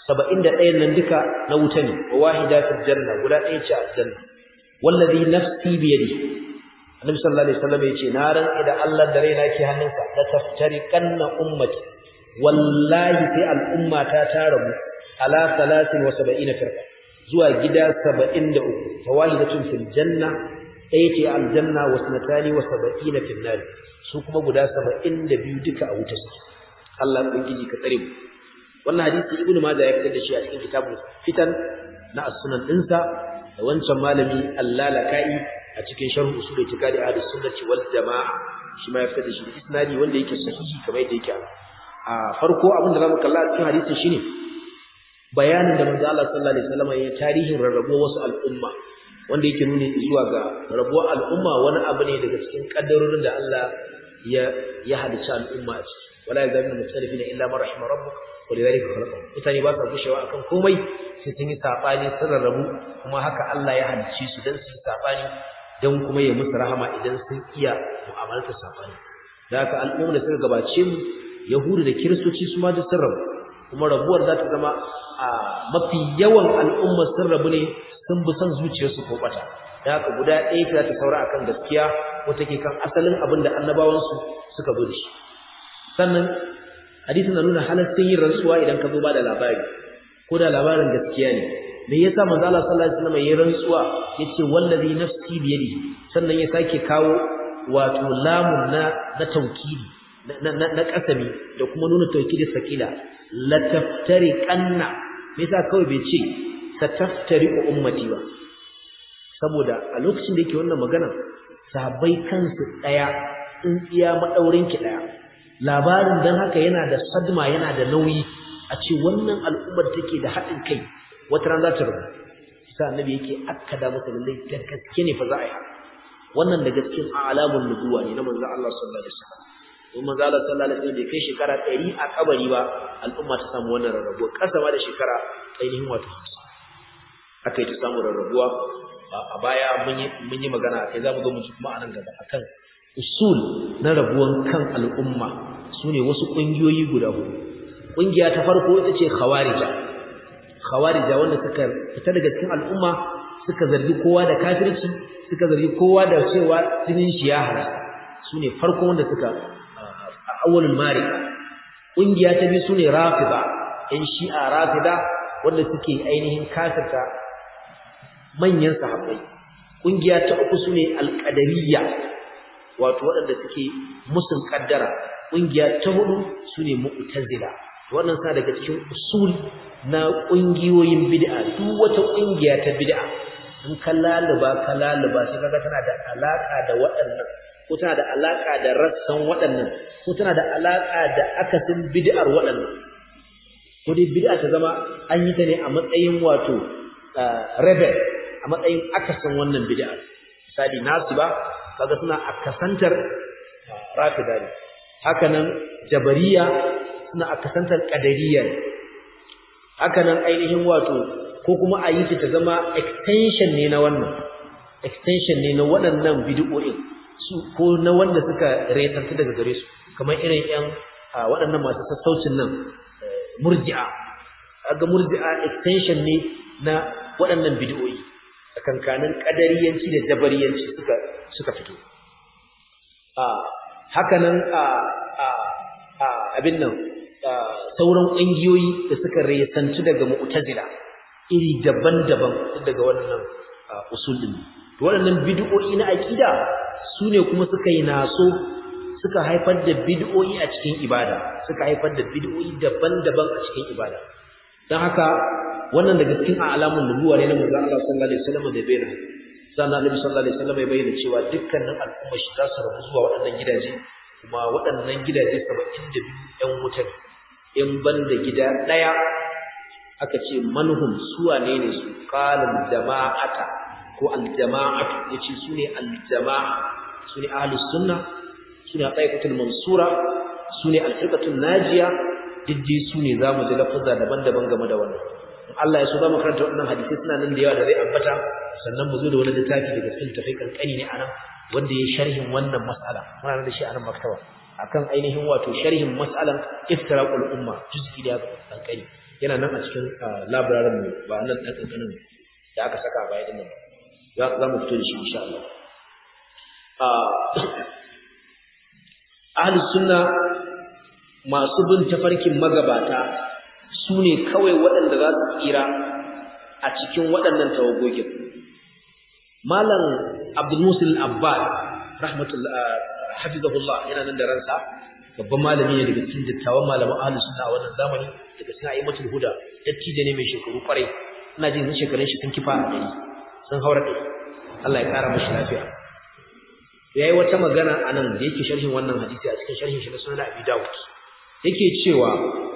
Speaker 1: 71 nan duka na wuta ne wa wahida fil janna guda daya ce aljanna wallazi nafsi bi yadi annabi sallallahu alaihi wasallam yace na ran idan Allah da raina ke hannunsa la taftariqanna ummati wallahi sai al'umma ta rabu ala 73 firqa zuwa gida 73 fawahidatun fil janna ɗaya ce aljanna wa sanatani wa 70 fil nar su kuma guda 72 duka a wuta su Allah ubangiji ka tsare mu wannan hadisi ibnu majah ya fitar da shi a cikin kitabul fitan na as-sunan dinsa da wancan malami al-lalaka'i a cikin sharh usul itikadi ahlus sunnati wal jamaa shi ma ya fitar da shi isnadi wanda yake sahihi kamar yadda yake a farko abin da zamu kalla a cikin hadisin shine bayanin da manzo Allah sallallahu alaihi wasallam ya tarihin rarrabuwar wasu al'umma wanda yake nuni zuwa ga rabuwar al'umma wani abu ne daga cikin kaddarorin da Allah ya halicci al'umma a ciki wala yazaluna mukhtalifina illa man rahima rabbuk wa lidhalika khalaqahum mutane ba sa gushewa akan komai sai sun yi sabani sun rarrabu kuma haka Allah ya halicce su dan su yi sabani dan kuma ya musu rahama idan sun iya mu'amalar sabani da haka al'umma da suka gabace mu yahudu da kiristoci su ma duk sun rabu kuma rabuwar za ta zama a mafi yawan al'umma sun rabu ne sun bi son zuciyarsu ko bata da haka guda ɗaya ta ta saura akan gaskiya ko take kan asalin abin da annabawansu suka zo da shi sannan hadisin na nuna halaccin yin rantsuwa idan ka zo ba da labari ko da labarin gaskiya ne me yasa manzo Allah sallallahu alaihi wasallam ya rantsuwa yace wallazi nafsi bi yadihi sannan ya sake kawo wato lamun na tawkili na kasami da kuma nuna tawkili sakila la taftariqanna me yasa kawai bai ce sataftariqu ummati ba saboda a lokacin da yake wannan magana sahabbai kansu daya tsintsiya madaurin ki daya labarin dan haka yana da sadma yana da nauyi a ce wannan al'ummar take da haɗin kai wata ran za ta rubu sai annabi yake akkada masa lallai da gaske ne fa za a yi wannan da gaskiyar alamun nubuwa ne na manzo Allah sallallahu alaihi wasallam kuma manzo Allah sallallahu alaihi wasallam bai kai shekara 100 a kabari ba al'umma ta samu wannan rarrabuwa kasa ma da shekara ainihin wato 50 akai ta samu rarrabuwa a baya mun yi magana akai zamu zo mu ji kuma anan gaba akan usul na rabuwan kan al'umma sune wasu kungiyoyi guda hudu kungiya ta farko ita ce khawarija wanda suka fita daga cikin al'umma suka zargi kowa da kafirci suka zargi kowa da cewa jinin shi ya halasta sune farko wanda suka awwalul marika kungiya ta biyu sune rafida in shi'a rafida wanda suke ainihin kafirta manyan sahabbai kungiya ta uku sune alqadariyya wato waɗanda suke musun kaddara kungiya ta hudu sune mu'tazila wannan sa daga cikin usul na kungiyoyin bid'a duk wata kungiya ta bid'a in kallaluba sai kaga tana da alaka da waɗannan ko tana da alaka da rassan waɗannan ko tana da alaka da akasin bid'ar waɗannan ko dai bid'a ta zama an yi ta ne a matsayin wato rebel a matsayin akasin wannan bid'a misali nasiba kaga suna akasantar rafida ne haka nan jabariya suna akasantar qadariyya haka nan ainihin wato ko kuma a yi ta zama extension ne na wannan extension ne na waɗannan bid'o'in su ko na wanda suka retanta daga gare su kamar irin ƴan waɗannan masu sassaucin nan murji'a kaga murji'a extension ne na waɗannan bid'o'i tsakankanin qadariyanci da jabariyanci suka fito hakanan abin nan sauran ƙungiyoyi da suka resantu daga mu'tazila iri daban-daban daga wannan usulin waɗannan bid'o'i na aqida sune kuma suka yi naso suka haifar da bid'o'i a cikin ibada suka haifar da bid'o'i daban-daban a cikin ibada dan haka wannan daga cikin alamun nubuwa ne na manzo Allah sallallahu alaihi wasallam da bayyana sannan Annabi sallallahu alaihi wasallam ya bayyana cewa dukkanin al'umma shi za su rabu zuwa waɗannan gidaje kuma waɗannan gidaje 72 ɗan wuta ne in banda gida ɗaya aka ce manhum suwane ne su qalal jama'ata ko aljama'atu yace sune aljama'a sune ahlus sunna sune taifatul mansura sune alfirqatul najiya diddi sune zamu ji lafazza daban-daban game da wannan Allah ya so zamu karanta wannan hadisi suna nan da yawa da zai ambata sannan mu zo da wani littafi daga cikin tafai kankani ne anan wanda ya sharhin wannan mas'ala muna da shi anan maktaba akan ainihin wato sharhin mas'alan iftiraqul umma juz'i da kankani yana nan a cikin library mu ba nan dan kankanin da aka saka a baya din nan za mu fito da shi insha Allah ahlus sunna masu bin tafarkin magabata su ne kawai waɗanda za su tsira a cikin waɗannan tawagogin malam abdul musil abbad hafizahullah yana nan da ransa babban malami ne daga cikin dattawan malaman ahlus sunna a wannan zamani daga cikin a'immatul huda dattijo ne mai shekaru kwarai ina jin shekarun shi sun kifa a ɗari sun haura ɗari Allah ya ƙara mashi lafiya yayi wata magana anan da yake sharhin wannan hadisi a cikin sharhin shi na sunan Abi Dawud yake cewa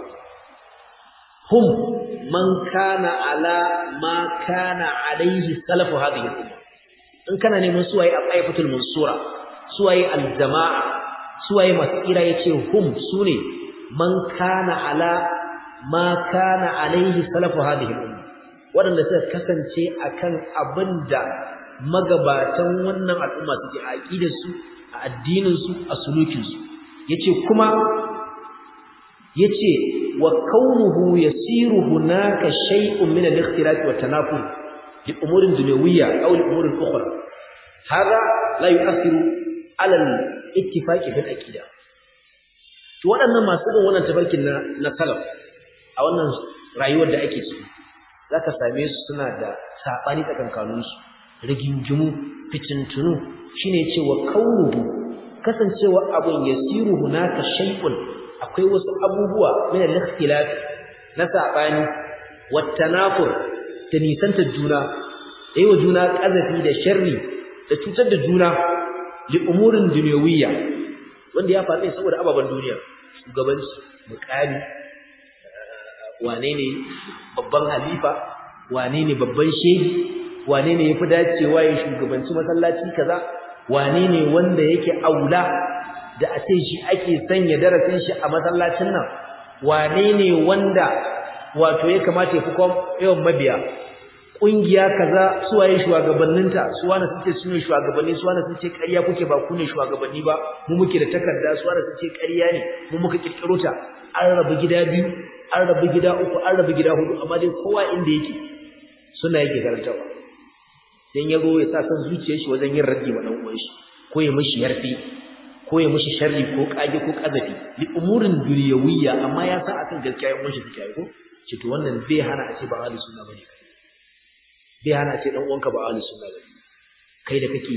Speaker 1: hum man kana ala ma kana alaihi salafu hadhihi al-umma in kana neman suwaye al-aifatul mansura suwaye al-jama'a suwaye masira yace hum sune man kana ala ma kana alaihi salafu hadhihi al-umma wadanda suka kasance akan abinda magabatan wannan al'umma suke a aqidar su a addinin su a sulukin su yace kuma yace wa kaunuhu yasiru hunaka shay'un min al-ikhtilaf wa tanafur li umurin dunyawiyya aw li umurin ukhra hada la yu'athiru ala al-ittifaq fil aqida to wadannan masu bin wannan tabarkin na salaf a wannan rayuwar da ake ciki zaka same su suna da sabani tsakankanin su rigingimu fitintunu shine cewa kaunuhu kasancewa abun yasiru hunaka shay'un akwai wasu abubuwa min al-ikhtilaf na sabani wa tanafur da nisantar juna wa juna kazafi da sharri da cutar da juna li umurin dunyawiyya wanda ya faɗi saboda ababan duniya shugabanci mukami wane ne babban halifa wane ne babban shehi wane ne yafi dacewa ya shugabanci masallaci kaza wane ne wanda yake aula da a ce shi ake sanya darasin shi a masallacin nan wane ne wanda wato ya kamata ya fi yawan mabiya kungiya kaza suwaye shugabanninta suwana suke sune shugabanni suwana suke ƙarya kuke ba ku ne shugabanni ba mu muke da takarda suwana suke ƙarya ne mu muka kirkiro ta an rabu gida biyu an rabu gida uku an rabu gida hudu amma dai kowa inda yake suna yake karantawa dan yago ya sa san zuciyar shi wajen yin raddi wa dan uwan shi ko ya mishi yarfi ko ya mishi sharri ko kage ko kazafi li umurin dunyawiyya amma ya sa akan gaskiya yan uwan shi take ko ce to wannan bai hana a ce ba ahlus sunna bane bai hana a ce dan uwanka ba ahlus sunna bane kai da kake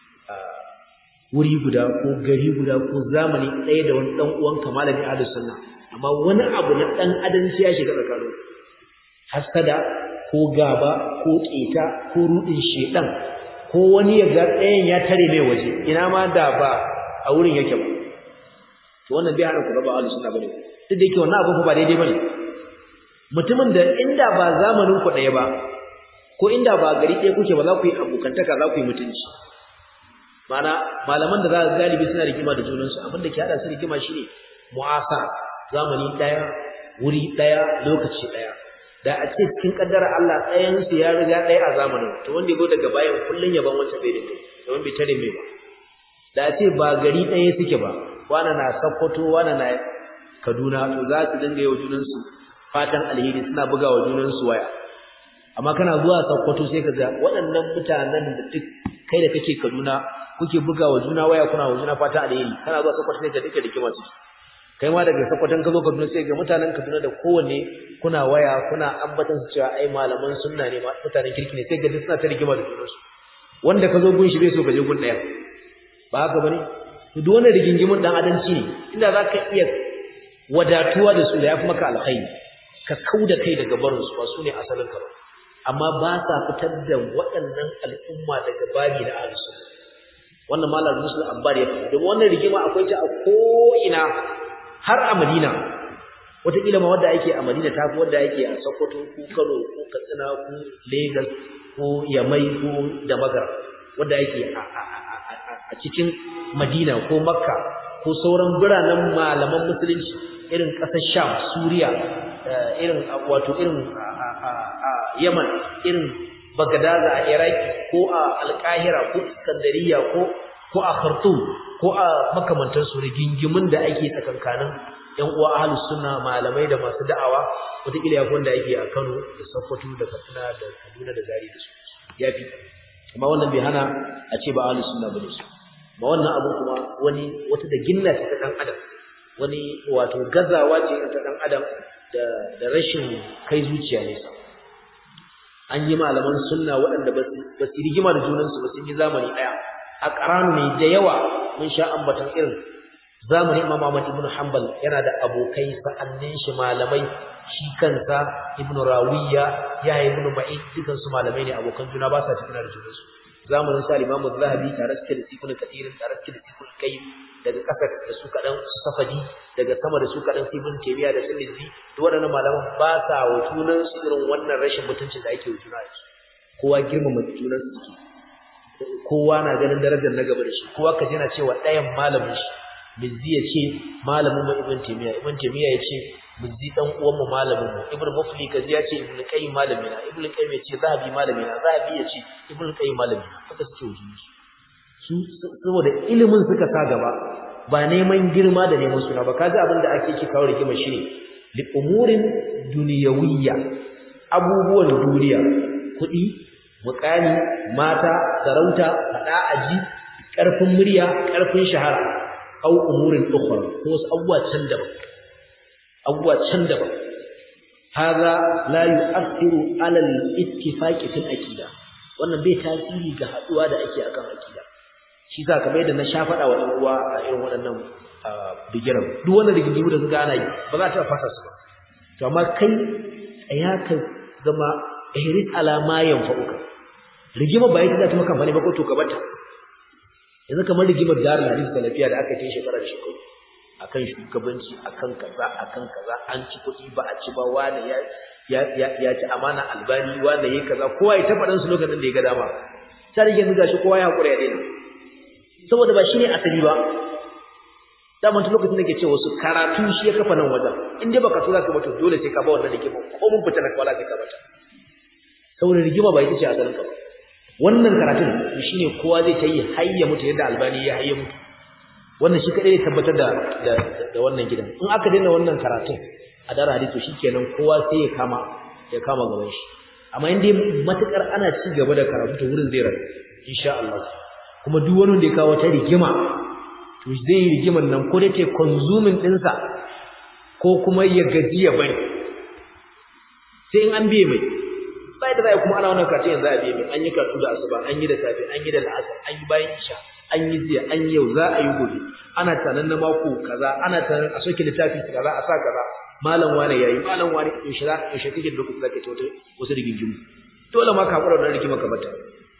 Speaker 1: wuri guda ko gari guda ko zamani ɗaya da wani dan uwanka malami ahlus sunna amma wani abu na dan adanci ya shiga tsakanin hasada ko gaba ko keta ko rudin shedan ko wani ya ga ɗayan ya tare mai waje ina ma da ba a wurin yake ba to wannan bai hana ku ba ahlus sunna bane duk da yake wannan abu ba daidai bane mutumin da inda ba zamanin ku ɗaya ba ko inda ba gari ɗaya kuke ba za ku yi abokantaka za ku yi mutunci mana malaman da za ka galibi suna rigima da junansu abin da ke hada su rigima shine mu'asa zamani ɗaya wuri ɗaya lokaci ɗaya da a ce cikin kaddara Allah ɗayan su ya riga ɗaya a zamanin to wanda ya zo daga bayan kullun yaban wancan bai dinga don bai tare mai ba da a ce ba gari ɗaya suke ba wani na Sokoto wani na Kaduna to za su dinga yau junansu fatan alheri suna bugawa junansu waya amma kana zuwa Sokoto sai ka ga waɗannan mutanen da duk kai da kake Kaduna kuke bugawa juna waya kuna wa juna fata alheri kana zuwa Sokoto sai ka dika dikima su kai ma daga Sokoton ka zo Kaduna sai ga mutanen Kaduna da kowanne kuna waya kuna ambatan su cewa ai malaman sunna ne mutanen kirki ne sai ga suna ta rigima da junansu wanda ka zo gun shi bai so ka je gun daya ba haka bane to duk wannan rigingimin dan adanci ne inda zaka iya wadatuwa da su da yafi maka alkhairi ka kauda kai daga barin su ba su ne asalin ka ba amma ba sa fitar da waɗannan al'umma daga babi na ahlus sunna wannan malam Muslim Abbar ya faɗi domin wannan rigima akwai ta a ko ina har a Madina wataƙila ma wadda ake a Madina ta fi wadda ake a Sokoto ko Kano ko Katsina ko Lagos ko Yamai ko Damagara wadda ake a cikin Madina ko Makka ko sauran biranen malaman musulunci irin ƙasar Sham, Suriya, irin Yaman, irin Bagadaza a Iraki ko a Alƙahira ko Iskandariya ko a Khartoum ko a makamantansu rigingimin da ake tsakankanin ƴan uwa ahlus sunna malamai da masu da'awa wataƙila yafi wanda ake a Kano da Sokoto da Katsina da Kaduna da Zaria da su yafi amma wannan bai hana a ce ba ahlus sunna bane su ba wannan abu kuma wata da ginna ce ta dan adam wani wato gazawa ce ta dan adam da rashin kai zuciya ne sa an yi malaman sunna waɗanda ba su rigima da junansu ba sun yi zamani ɗaya a ƙaranu ne da yawa mun sha ambatan irin zamanin Imam Ahmad ibn Hanbal yana da abokai sa'annin shi malamai shi kansa Ibn Rawiya ya Ibn Ma'in dukan su malamai ne abokan juna ba sa cikin da junansu zamanin sa Imam Az-Zahabi tare suke da Ibn Kathir tare suke da Ibn Qayyim daga ƙasa da su kaɗan Safadi daga sama da su kaɗan Ibn Taymiyyah da Tirmidhi to waɗannan malaman ba sa wa junansu irin wannan rashin mutuncin da ake wa juna kowa girmama junansu suke kowa na ganin darajar na gaba da shi kowa ka jina cewa ɗayan malamin shi Mizzi ya ce malamin mu Ibn Taymiyyah ya ce Mizzi dan uwan mu malamin mu Ibn Mufli kaji ya ce Ibn Qayyim malamina Ibn Qayyim ya ce Zahabi malamina Zahabi ya ce Ibn Qayyim malamina haka suke wuce su saboda ilimin suka sa gaba ba neman girma da neman suna ba kaji abin da ake kawo rigima shine li umurin duniyawiyya abubuwan duniya kuɗi mukami mata sarauta fada aji karfin murya karfin shahara au umurin ukhra ko wasu abubuwa can daban hada la yu'athiru ala al-ittifaq fi al-aqida wannan bai tasiri ga haduwa da ake akan aqida shi za ka bai da na sha fada wa dan uwa a irin waɗannan bigiran duk wanda rigingimu da suka ana yi ba za ta fasa su ba to amma kai tsaya ka zama ihris ala ma yanfa'uka rigima ba ita za ta maka amfani ba ko to ka bata yanzu kamar rigimar darul hadith salafiya da aka yi shekara da shekaru akan shugabanci akan kaza an ci kuɗi ba a ci ba wani ya ci amana albani wani yayi kaza kowa ya taɓa dan su lokacin da ya ga dama sai rige zuga shi kowa ya hakura ya daina saboda ba shine asali ba daman tun lokacin da ke cewa su karatu shi ya kafa nan wajen in dai baka tura ka ba to dole sai ka ba wannan rigima ko mun fita na kwala sai ka bata saboda rigima ba ita ce asalin ka ba wannan karatun shine kowa zai ta yi hayya mutu yadda albani ya hayya mutu wannan shi kadai ne tabbatar da wannan gidan in aka daina wannan karatun a dara hadisi shikenan kowa sai ya kama gaban shi amma in dai matukar ana ci gaba da karatu to wurin zai rayu insha Allah kuma duk wani da ya kawo ta rigima to zai yi rigiman nan ko dai ta consuming ɗinsa ko kuma ya gaji ya bari sai in an biye mai bai da zai kuma ana wannan karatu yanzu a biye mai an yi karatu da asuba an yi da safe an yi da la'asar an yi bayan isha an yi jiya an yi yau za a yi gobe ana tanan na mako kaza ana tanan a soke littafi kaza a sa kaza malam wane yayi malam wane yaushe kake da lokacin zaka tawo wasu rigingimu dole ma ka hakura da rigima ka bata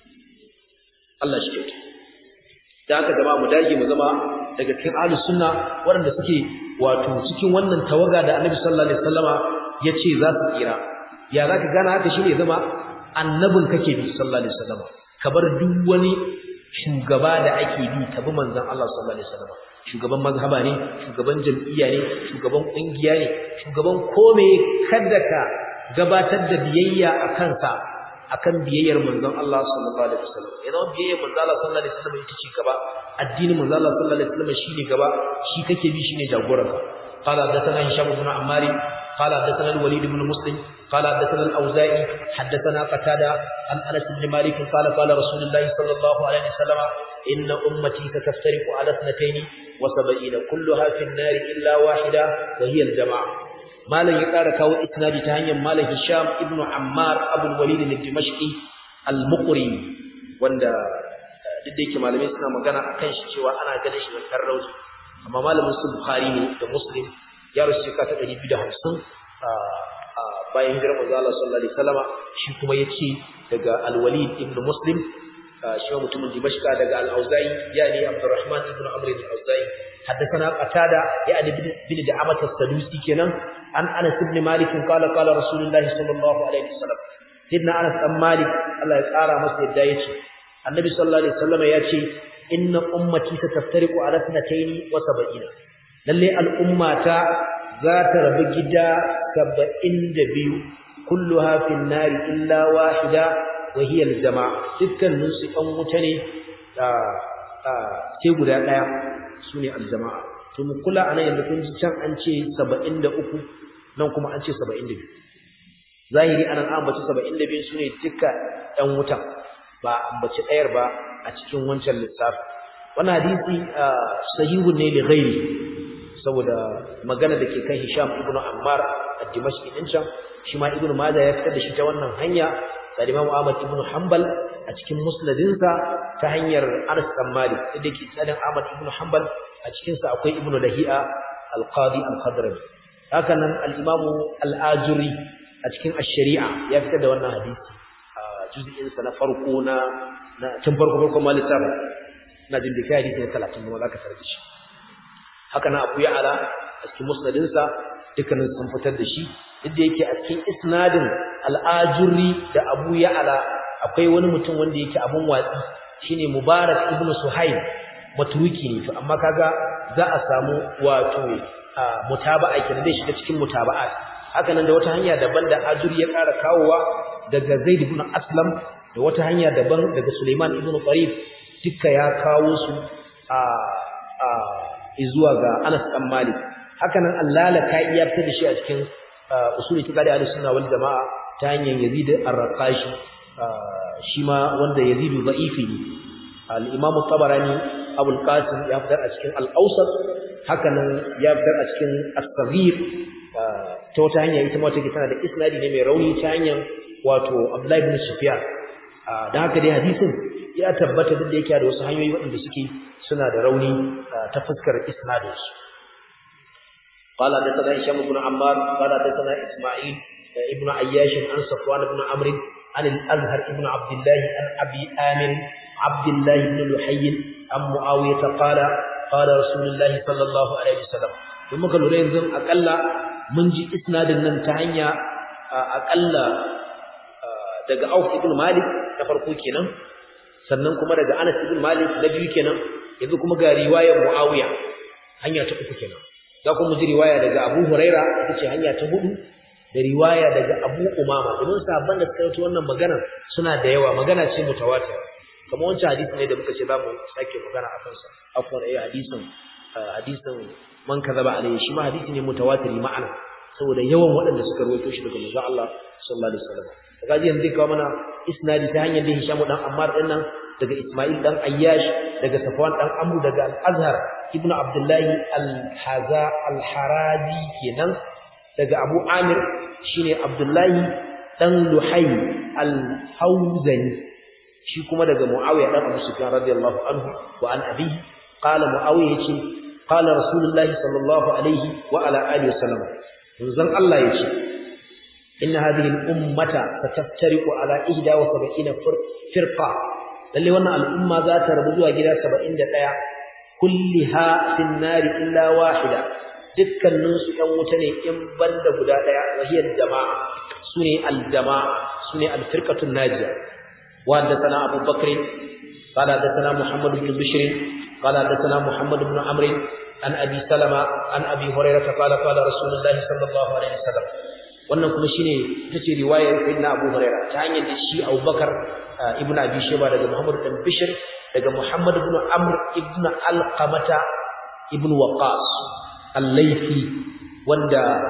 Speaker 1: Allah shi kyauta da haka jama'a mu dage mu zama daga cikin ahlus sunna waɗanda suke wato cikin wannan tawaga da Annabi sallallahu alaihi wasallama yace za su tsira ya zaka gane haka shine zama annabin kake bi sallallahu alaihi wasallama ka bar duk wani shugaba da ake bi ka bi manzon Allah sallallahu alaihi wasallama shugaban mazhaba ne shugaban jam'iyya ne shugaban kungiya ne shugaban kome kada ka gabatar da biyayya akan sa akan biyayyar manzon Allah sallallahu alaihi wasallam idan biyayyar manzon Allah sallallahu alaihi wasallam ita ce gaba addinin manzon Allah sallallahu alaihi wasallam shine gaba shi kake bi shine jagoranka qala hadathana hisham ibn ammar قال حدثنا الوليد بن مسلم قال حدثنا الأوزاعي حدثنا قتادة عن أنس بن مالك قال قال رسول الله صلى الله عليه وسلم إن أمتي ستفترق على 72 كلها في النار إلا واحدة وهي الجماعة مالا يقال كاو إسنادي تهنيا مالا هشام ابن عمار أبو الوليد الدمشقي المقري wanda duk da yake malamai suna magana akan shi cewa ana ganin shi da karrauni amma malamin su Bukhari ne da Muslim ya rusu ka ta 250 bayan hijirar manzo Allah sallallahu alaihi wasallama shi kuma yace daga Al-Walid ibn Muslim shi mutumin Dimashq daga Al-Auza'i yani Abdurrahman ibn Amr al-Auza'i حدثنا قتادة يعني بن دعامة السدوسي كنان عن أنس بن مالك قال رسول الله صلى الله عليه وسلم سيدنا أنس بن مالك الله يقارى مسجد دايتي النبي صلى الله عليه وسلم يأتي إن أمتي ستفترق على 72 للي الأمة ذات ربجدا 72 كلها في النار إلا واحدة وهي الجماعة تلك النسي أمتني تقول لها sune aljama'a to mu kula anan yanda kun ji can an ce 73 nan kuma an ce 72 zahiri anan an bace 72 sune duka ɗan wutan ba ambaci ɗayar ba a cikin wancan lissafi wannan hadisi sahihun ne li ghairi saboda magana da ke kan Hisham ibn Ammar ad-Dimashqi din can shi ma Ibn Majah ya fitar da shi ta wannan hanya da Imam Ahmad ibn Hanbal a cikin musnadinsa ta hanyar Anas bin Malik da ke tsadan Ahmad ibn Hanbal a cikin sa akwai Ibn Lahi'a al-Qadi al-Khadrami haka nan al-Imam al-Ajuri a cikin ash-Shari'a ya fitar da wannan hadisi a juz'in sa na farko na tun farko ma littafin na jin da kai hadisi na 30 kuma zaka tarbi shi haka nan Abu Ya'la a cikin musnadinsa dukkanin sun fitar da shi inda yake a cikin isnadin al-Ajuri da Abu Ya'la akwai wani mutum wanda yake abun watsi shine Mubarak ibn Suhaib matruki ne to amma kaga za a samu wato mutaba'a kenan dai shiga cikin mutaba'at haka nan da wata hanya daban da Ajuri ya ƙara kawowa daga Zaid ibn Aslam da wata hanya daban daga Sulaiman ibn Qarib duka ya kawo su zuwa ga Anas bin Malik haka nan Al-Lalaka'i ya fitar da shi a cikin usul itiqadi al-sunna wal jamaa ta hanyar Yazid ar-Raqashi shi ma wanda Yazid da'ifi ne al-Imam at-Tabarani Abu al-Qasim ya fitar a cikin al-Awsat haka nan ya fitar a cikin as-Saghir ta wata hanya ita ma take tana da isnadi ne mai rauni ta hanyar wato Abdullah ibn Sufyan dan haka dai hadisin ya tabbata duk da yake da wasu hanyoyi waɗanda suke suna da rauni ta fuskar isnadin su قال حدثنا هشام بن عمار قال حدثنا اسماعيل ابن عياش عن صفوان بن عمرو عن الازهر ابن عبد الله عن ابي امر عبد الله بن لحي عن معاويه قال قال رسول الله صلى الله عليه وسلم kuma ka lura yanzu akalla mun ji isnadin nan ta hanya akalla daga Auf ibn Malik na farko kenan sannan kuma daga Anas ibn Malik na biyu kenan yanzu kuma ga riwayar Muawiya hanya ta uku kenan za ku mu ji riwaya daga Abu Huraira ita ce hanya ta hudu da riwaya daga Abu Umama domin sahabban da suka yi wannan magana suna da yawa magana ce mutawatir kamar wancan hadisi ne da muka ce za mu sake magana a kansa afwan hadisin man kazaba alayhi shi ma hadisi ne mutawatiri ma'ana saboda yawan waɗanda suka rawaito shi daga manzon Allah sallallahu alaihi wasallam kaga yanzu zai kawo mana isnadi ta hanyar da Hisham dan Ammar din nan daga Isma'il dan Ayyash daga Safwan dan Amr daga Al-Azhar ibn Abdullah al-Haza al-Harazi kenan daga Abu Amir shine Abdullah dan Luhay al-Hawzani shi kuma daga Muawiya dan Abu Sufyan radiyallahu anhu wa an abihi qala Muawiya yace qala Rasulullahi sallallahu alaihi wa ala alihi wasallam manzon Allah yace inna hadhihi al-ummata sataftariqu ala 71 firqa lalle wannan al'umma za ta rabu zuwa gida 71 kulliha fin nari illa wahida dukkanin su ɗan wuta ne in banda guda daya wahiyar jama'a sune al-jama'a sune al-firqatun najiya wa hadathana Abu Bakr qala hadathana Muhammad ibn Bishr qala hadathana Muhammad ibn Amr an Abi Salama an Abi Hurairah qala qala Rasulullahi sallallahu alaihi wasallam wannan kuma shine tace riwayar sayyidina Abu Hurairah ta hanyar da shi Abu Bakar ibn Abi Shayba daga Muhammad ibn Bishr daga Muhammad ibn Amr ibn Alqamata ibn Waqqas al-Laythi wanda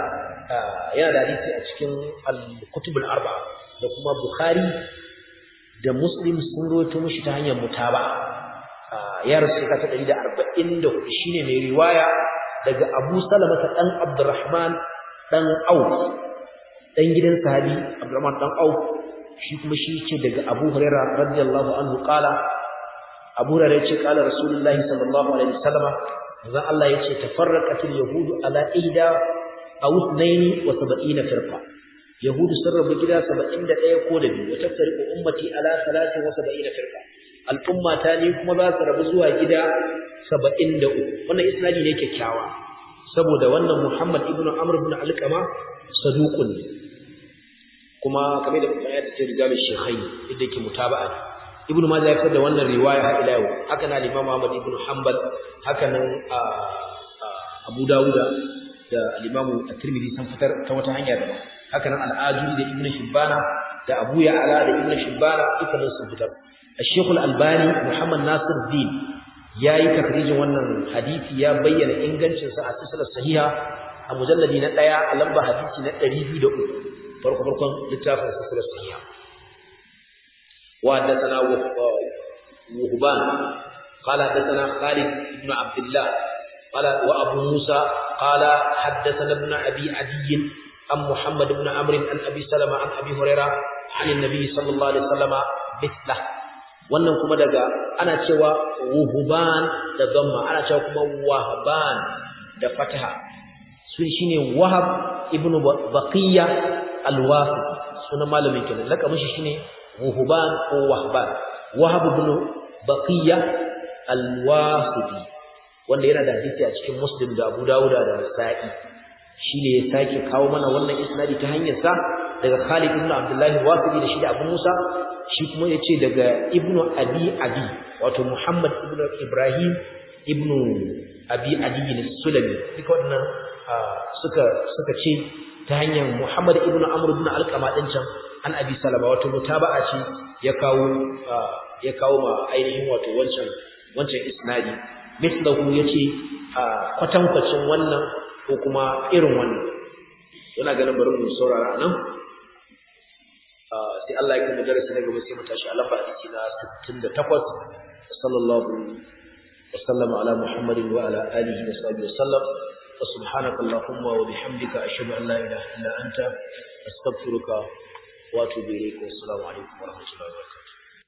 Speaker 1: yana da hadisi a cikin al-kutub al-arba'a da kuma Bukhari da Muslim sun rawaito mishi ta hanyar mutaba ya rasu ka ta 144 shine mai riwaya daga Abu Salama dan Abdurrahman dan Auf dan gidan sahabi Abdurrahman dan Auf shi kuma shi ce daga Abu Hurairah radiyallahu anhu qala Abu Hurairah ce qala Rasulullahi sallallahu alaihi wasallam manzo Allah yace tafarraqatil yahudu ala ihda aw 72 firqa yahudu sun rabu gida 71 ko da biyu wata firqa ummati ala 73 firqa al'umma ta ne kuma za su rabu zuwa gida 73 wannan isnadi ne kyakkyawa saboda wannan Muhammad ibn Amr ibn Alqama saduqun kuma kamar da kuma ya ce rijalul shaykhain idan yake mutaba'a ibn Majah ya fitar da wannan riwaya har ila yau haka na Imam Ahmad ibn Hanbal haka nan Abu Dawud da al-Imam At-Tirmidhi sun fitar ta wata hanya daban haka nan Al-Ajuri da Ibn Shibbana da Abu Ya'la da Ibn Shibbana dukkan sun fitar Al-Sheikh Al-Albani Muhammad Nasir Din yayi takrijin wannan hadisi ya bayyana ingancin sa a silsilar sahiha a mujalladi na 1 a lamba hadisi na 203 farkon littafin silsilar sahiha wa hadathana Wuhban qala hadathana Khalid ibn Abdullah qala wa Abu Musa qala hadathana ibn Abi Adi an Muhammad ibn Amr an Abi Salama an Abi Hurairah an Nabi sallallahu alaihi wasallam mithlah wannan kuma daga ana cewa wuhuban da dhamma ana cewa kuma wahban da fataha sun shine Wahab ibn Baqiya al-Wafi sunan malamin kenan lakamin shi shine wuhuban ko wahban Wahab ibn Baqiya al-Wasiti wanda yana da hadisi a cikin Muslim da Abu Dawud da Nasa'i shine ya sake kawo mana wannan isnadi ta hanyar sa daga Khalid ibn Abdullah al-Wasiti da shi da Abu Musa shi kuma yace daga Ibn Abi Adi wato Muhammad ibn Ibrahim ibn Abi Adi al-Sulami duka wannan suka ce ta hanyar Muhammad ibn Amr ibn Alqama din can an Abi Salama wato mutaba'a ce ya kawo ma ainihin wato wancan isnadi mislahu yace kwatankwacin wannan ko kuma irin wannan yana ganin bari mu saurara nan sai Allah ya kuma darasi na gaba sai mu tashi a lamba hadisi na 68 sallallahu wa sallama ala Muhammadin wa ala alihi wa sahbihi wa sallam wa subhanaka allahumma wa bihamdika ashhadu an la ilaha illa anta astaghfiruka wa atubu ilayk wa assalamu alaikum wa rahmatullahi wa barakatuh